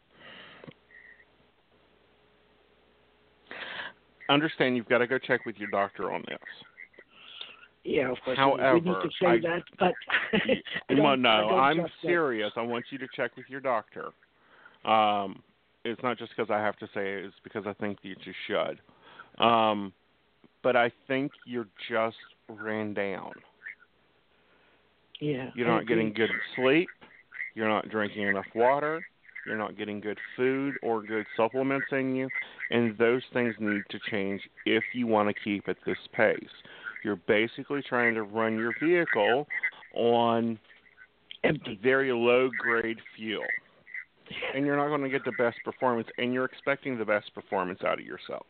Understand you've got to go check with your doctor on this. Yeah, of course. However, we need to say I- that, but I Well, don't- I no, don't I'm trust that. serious. I want you to check with your doctor. Um, it's not just because I have to say it; it's because I think that you should. Um, but I think you're just ran down. Yeah. You're I not getting agree. good sleep. You're not drinking enough water. You're not getting good food or good supplements in you. And those things need to change if you want to keep at this pace. You're basically trying to run your vehicle on empty, very low-grade fuel. And you're not going to get the best performance, and you're expecting the best performance out of yourself.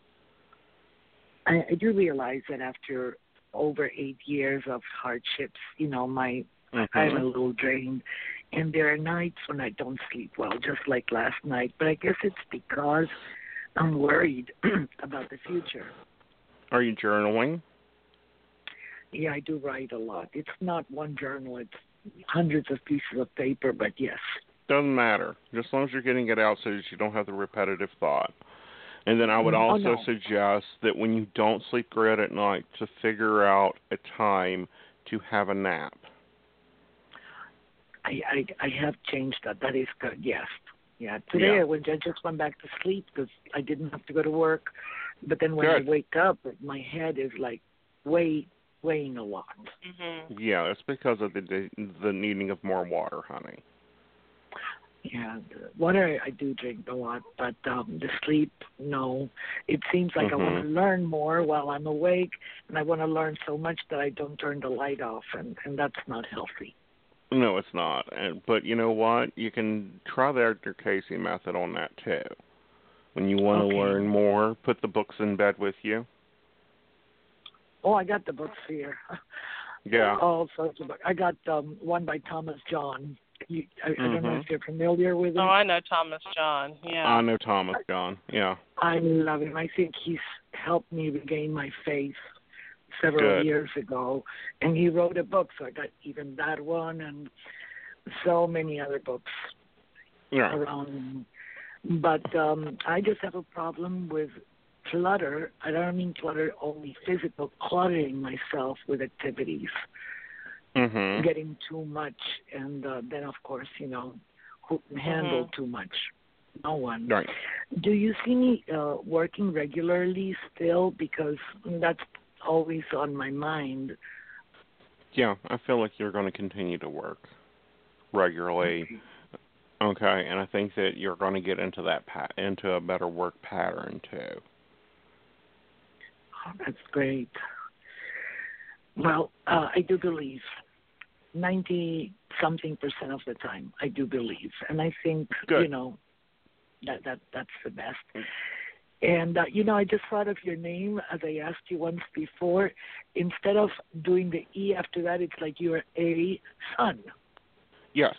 I, I do realize that after over eight years of hardships, you know, my Mm-hmm. I'm a little drained, and there are nights when I don't sleep well, just like last night. But I guess it's because I'm worried about the future. Are you journaling? Yeah, I do write a lot. It's not one journal; it's hundreds of pieces of paper. But yes, Doesn't matter. Just as long as you're getting it out so that you don't have the repetitive thought. And then I would Oh, also no. suggest that when you don't sleep great at night, to figure out a time to have a nap. I I, I have changed that. That is good. Yes. Yeah. Today Yeah. I went. I just went back to sleep because I didn't have to go to work. But then when Good. I wake up, my head is like way weighing a lot. Mm-hmm. Yeah, that's because of the the needing of more water, honey. Yeah, the water I do drink a lot, but um the sleep, no. It seems like I want to Mhm. learn more while I'm awake, and I want to learn so much that I don't turn the light off, and and that's not healthy. No, it's not. And but you know what? You can try the Edgar Casey method on that too. When you want Okay. to learn more, put the books in bed with you. Oh, I got the books here. Yeah. All sorts of books. I got um one by Thomas John. You, I, I don't know Mhm. if you're familiar with him. Oh, I know Thomas John. Yeah. I know Thomas John. Yeah. I love him. I think he's helped me regain my faith several Good. years ago. And he wrote a book, so I got even that one and so many other books Yeah. around. But um I just have a problem with clutter. I don't mean clutter only physical, cluttering myself with activities. Mhm. Getting too much, and uh, then of course, you know, who can handle Mhm. too much? No one. Right. Do you see me uh, working regularly still? Because that's always on my mind. Yeah, I feel like you're going to continue to work regularly. Okay, and I think that you're going to get into that pa- into a better work pattern too. Oh, that's great. Well, uh, I do believe ninety something percent of the time I do believe, and I think Good. you know that that that's the best. And uh, you know, I just thought of your name as I asked you once before. Instead of doing the E after that, it's like you're a son. Yes.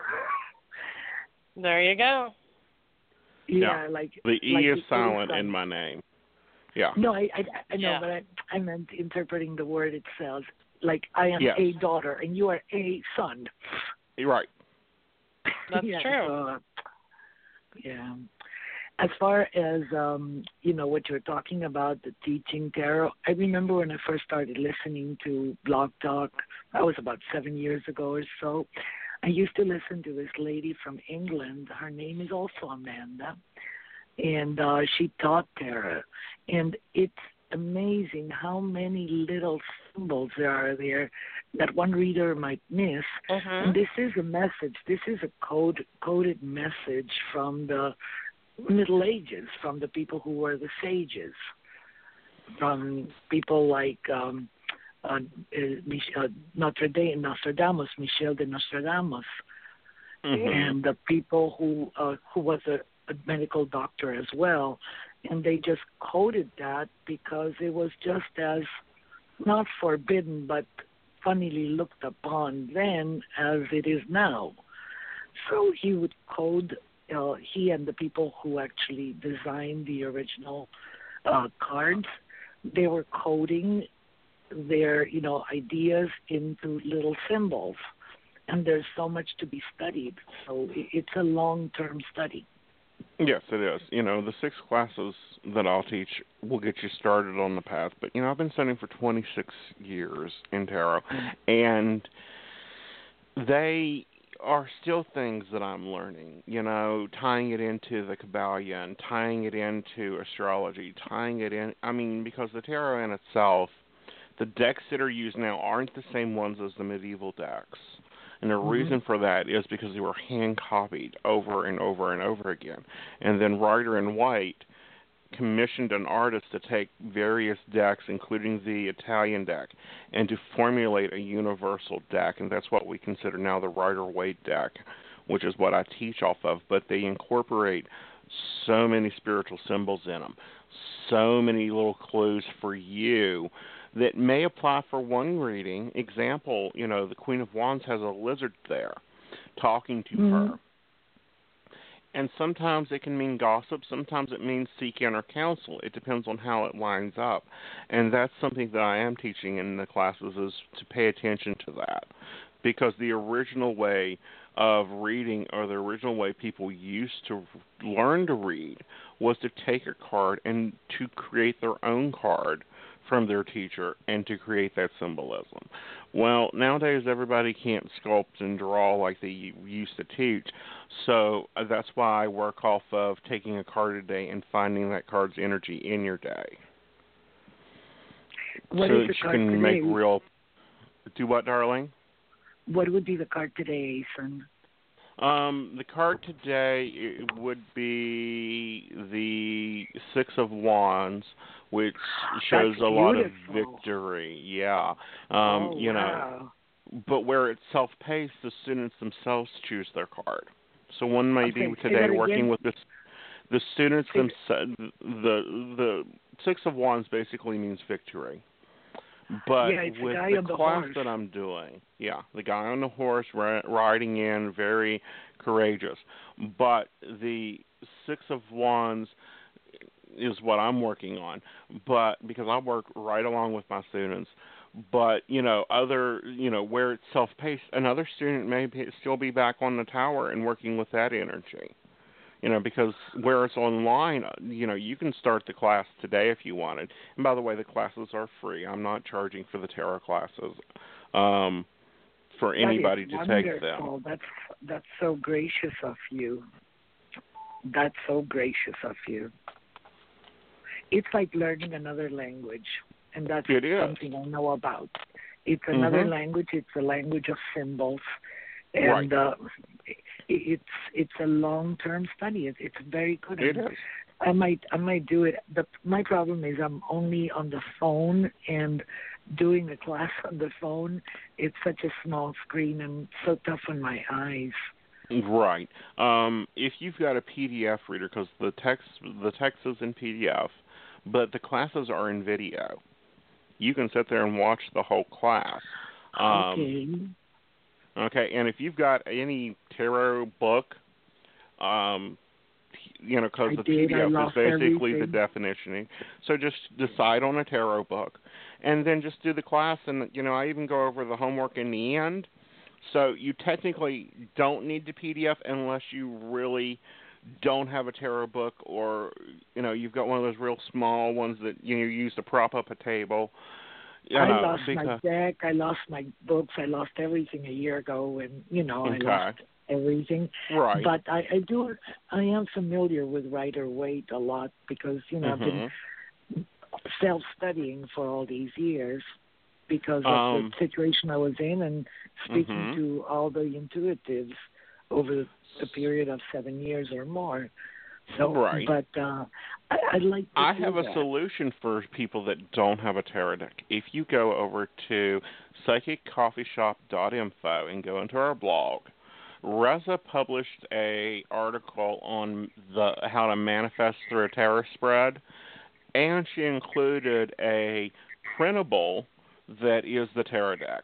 There you go. Yeah, Yeah. like The E like is the silent A in sign. my name. Yeah. No, I I, I know, Yeah. but I, I meant interpreting the word itself. Like I am Yes. a daughter and you are a son. You're right. That's yeah, true. So, yeah. As far as um, you know, what you're talking about, the teaching tarot, I remember when I first started listening to Blog Talk, that was about seven years ago or so. I used to listen to this lady from England. Her name is also Amanda, and uh, she taught tarot. And it's amazing how many little symbols there are there that one reader might miss. Mm-hmm. And this is a message. This is a code coded message from the Middle Ages, from the people who were the sages, from people like um, uh, uh, Notre Dame, Nostradamus, Michel de Nostradamus, Mm-hmm. and the people who uh, who was a, a medical doctor as well, and they just coded that because it was just as not forbidden but funnily looked upon then as it is now. So he would code. Uh, he and the people who actually designed the original uh, cards, they were coding their, you know, ideas into little symbols. And there's so much to be studied. So it's a long-term study. Yes, it is. You know, the six classes that I'll teach will get you started on the path. But, you know, I've been studying for twenty-six years in tarot. And they are still things that I'm learning, you know, tying it into the Kabbalion, tying it into astrology, tying it in, I mean, because the tarot in itself, the decks that are used now aren't the same ones as the medieval decks. And the mm-hmm. reason for that is because they were hand-copied over and over and over again. And then Rider and White commissioned an artist to take various decks, including the Italian deck, and to formulate a universal deck, and that's what we consider now the Rider-Waite deck, which is what I teach off of. But they incorporate so many spiritual symbols in them, so many little clues for you that may apply for one reading. Example, you know, the Queen of Wands has a lizard there talking to mm-hmm. her. And sometimes it can mean gossip. Sometimes it means seek inner counsel. It depends on how it lines up. And that's something that I am teaching in the classes, is to pay attention to that. Because the original way of reading, or the original way people used to learn to read, was to take a card and to create their own card from their teacher and to create that symbolism. Well, nowadays everybody can't sculpt and draw like they used to teach, so that's why I work off of taking a card a day and finding that card's energy in your day. What so is the that you card can today? make real... Do what, darling? What would be the card today, son? Um, the card today it would be the Six of Wands, which shows That's a lot of beautiful. victory. Yeah. Um, oh, you wow. know, but where it's self-paced, the students themselves choose their card. So one may okay, be today working again. with this. The students say, themselves. The the Six of Wands basically means victory. But yeah, it's with the, guy the on the class horse. that I'm doing, yeah, the guy on the horse ri- riding in, very courageous. But the Six of Wands is what I'm working on. But because I work right along with my students, but you know, other you know where it's self-paced, another student may be, still be back on the tower and working with that energy. You know, because where it's online, you know, you can start the class today if you wanted. And by the way, the classes are free. I'm not charging for the tarot classes um, for anybody to wonderful. take them. That's that's so gracious of you. That's so gracious of you. It's like learning another language, and that's it is. something I know about. It's another mm-hmm. language. It's a language of symbols. And right. uh, it's it's a long term study. It's it's very good. It is. I might I might do it. The my problem is I'm only on the phone, and doing a class on the phone, it's such a small screen and so tough on my eyes. Right. Um, if you've got a P D F reader, because the text the text is in P D F, but the classes are in video, you can sit there and watch the whole class. Um, okay. Okay, and if you've got any tarot book, um, you know, because the did. P D F is basically everything. the definition. So just decide on a tarot book, and then just do the class. And you know, I even go over the homework in the end. So you technically don't need the P D F unless you really don't have a tarot book, or you know, you've got one of those real small ones that you know, you use to prop up a table. You I know, lost because, my deck. I lost my books. I lost everything a year ago, and you know, okay. I lost everything. Right. But I, I do. I am familiar with Rider-Waite a lot because you know mm-hmm. I've been self-studying for all these years because of um, the situation I was in, and speaking mm-hmm. to all the intuitives over a period of seven years or more. So, right. but uh, I, I'd like to I do have a that. solution for people that don't have a tarot deck. If you go over to psychic coffee shop dot info and go into our blog, Reza published a article on the how to manifest through a tarot spread, and she included a printable that is the tarot deck.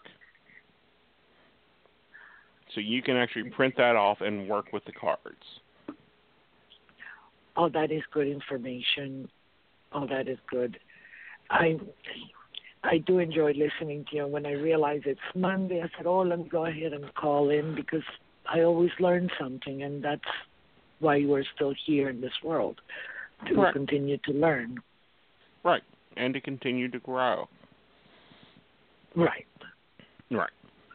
So you can actually print that off and work with the cards. Oh, that is good information. Oh, that is good. I I do enjoy listening to you. When I realized it's Monday, I said, oh, let me go ahead and call in because I always learn something, and that's why we're still here in this world, to right. continue to learn. Right, and to continue to grow. Right. Right.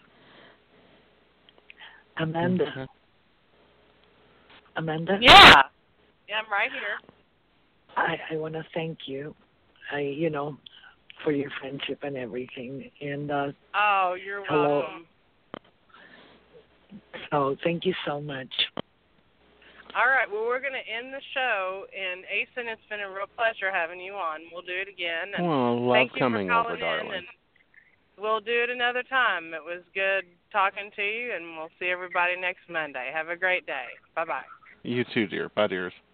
Amanda. Okay. Amanda? Yeah. Yeah, I'm right here. I, I want to thank you, I you know, for your friendship and everything. And uh, oh, you're hello. welcome. Oh, thank you so much. All right, well, we're going to end the show. And, Asen, it's been a real pleasure having you on. We'll do it again. And well, I love thank you coming for calling over, darling. in, and we'll do it another time. It was good talking to you, and we'll see everybody next Monday. Have a great day. Bye-bye. You too, dear. Bye, dears.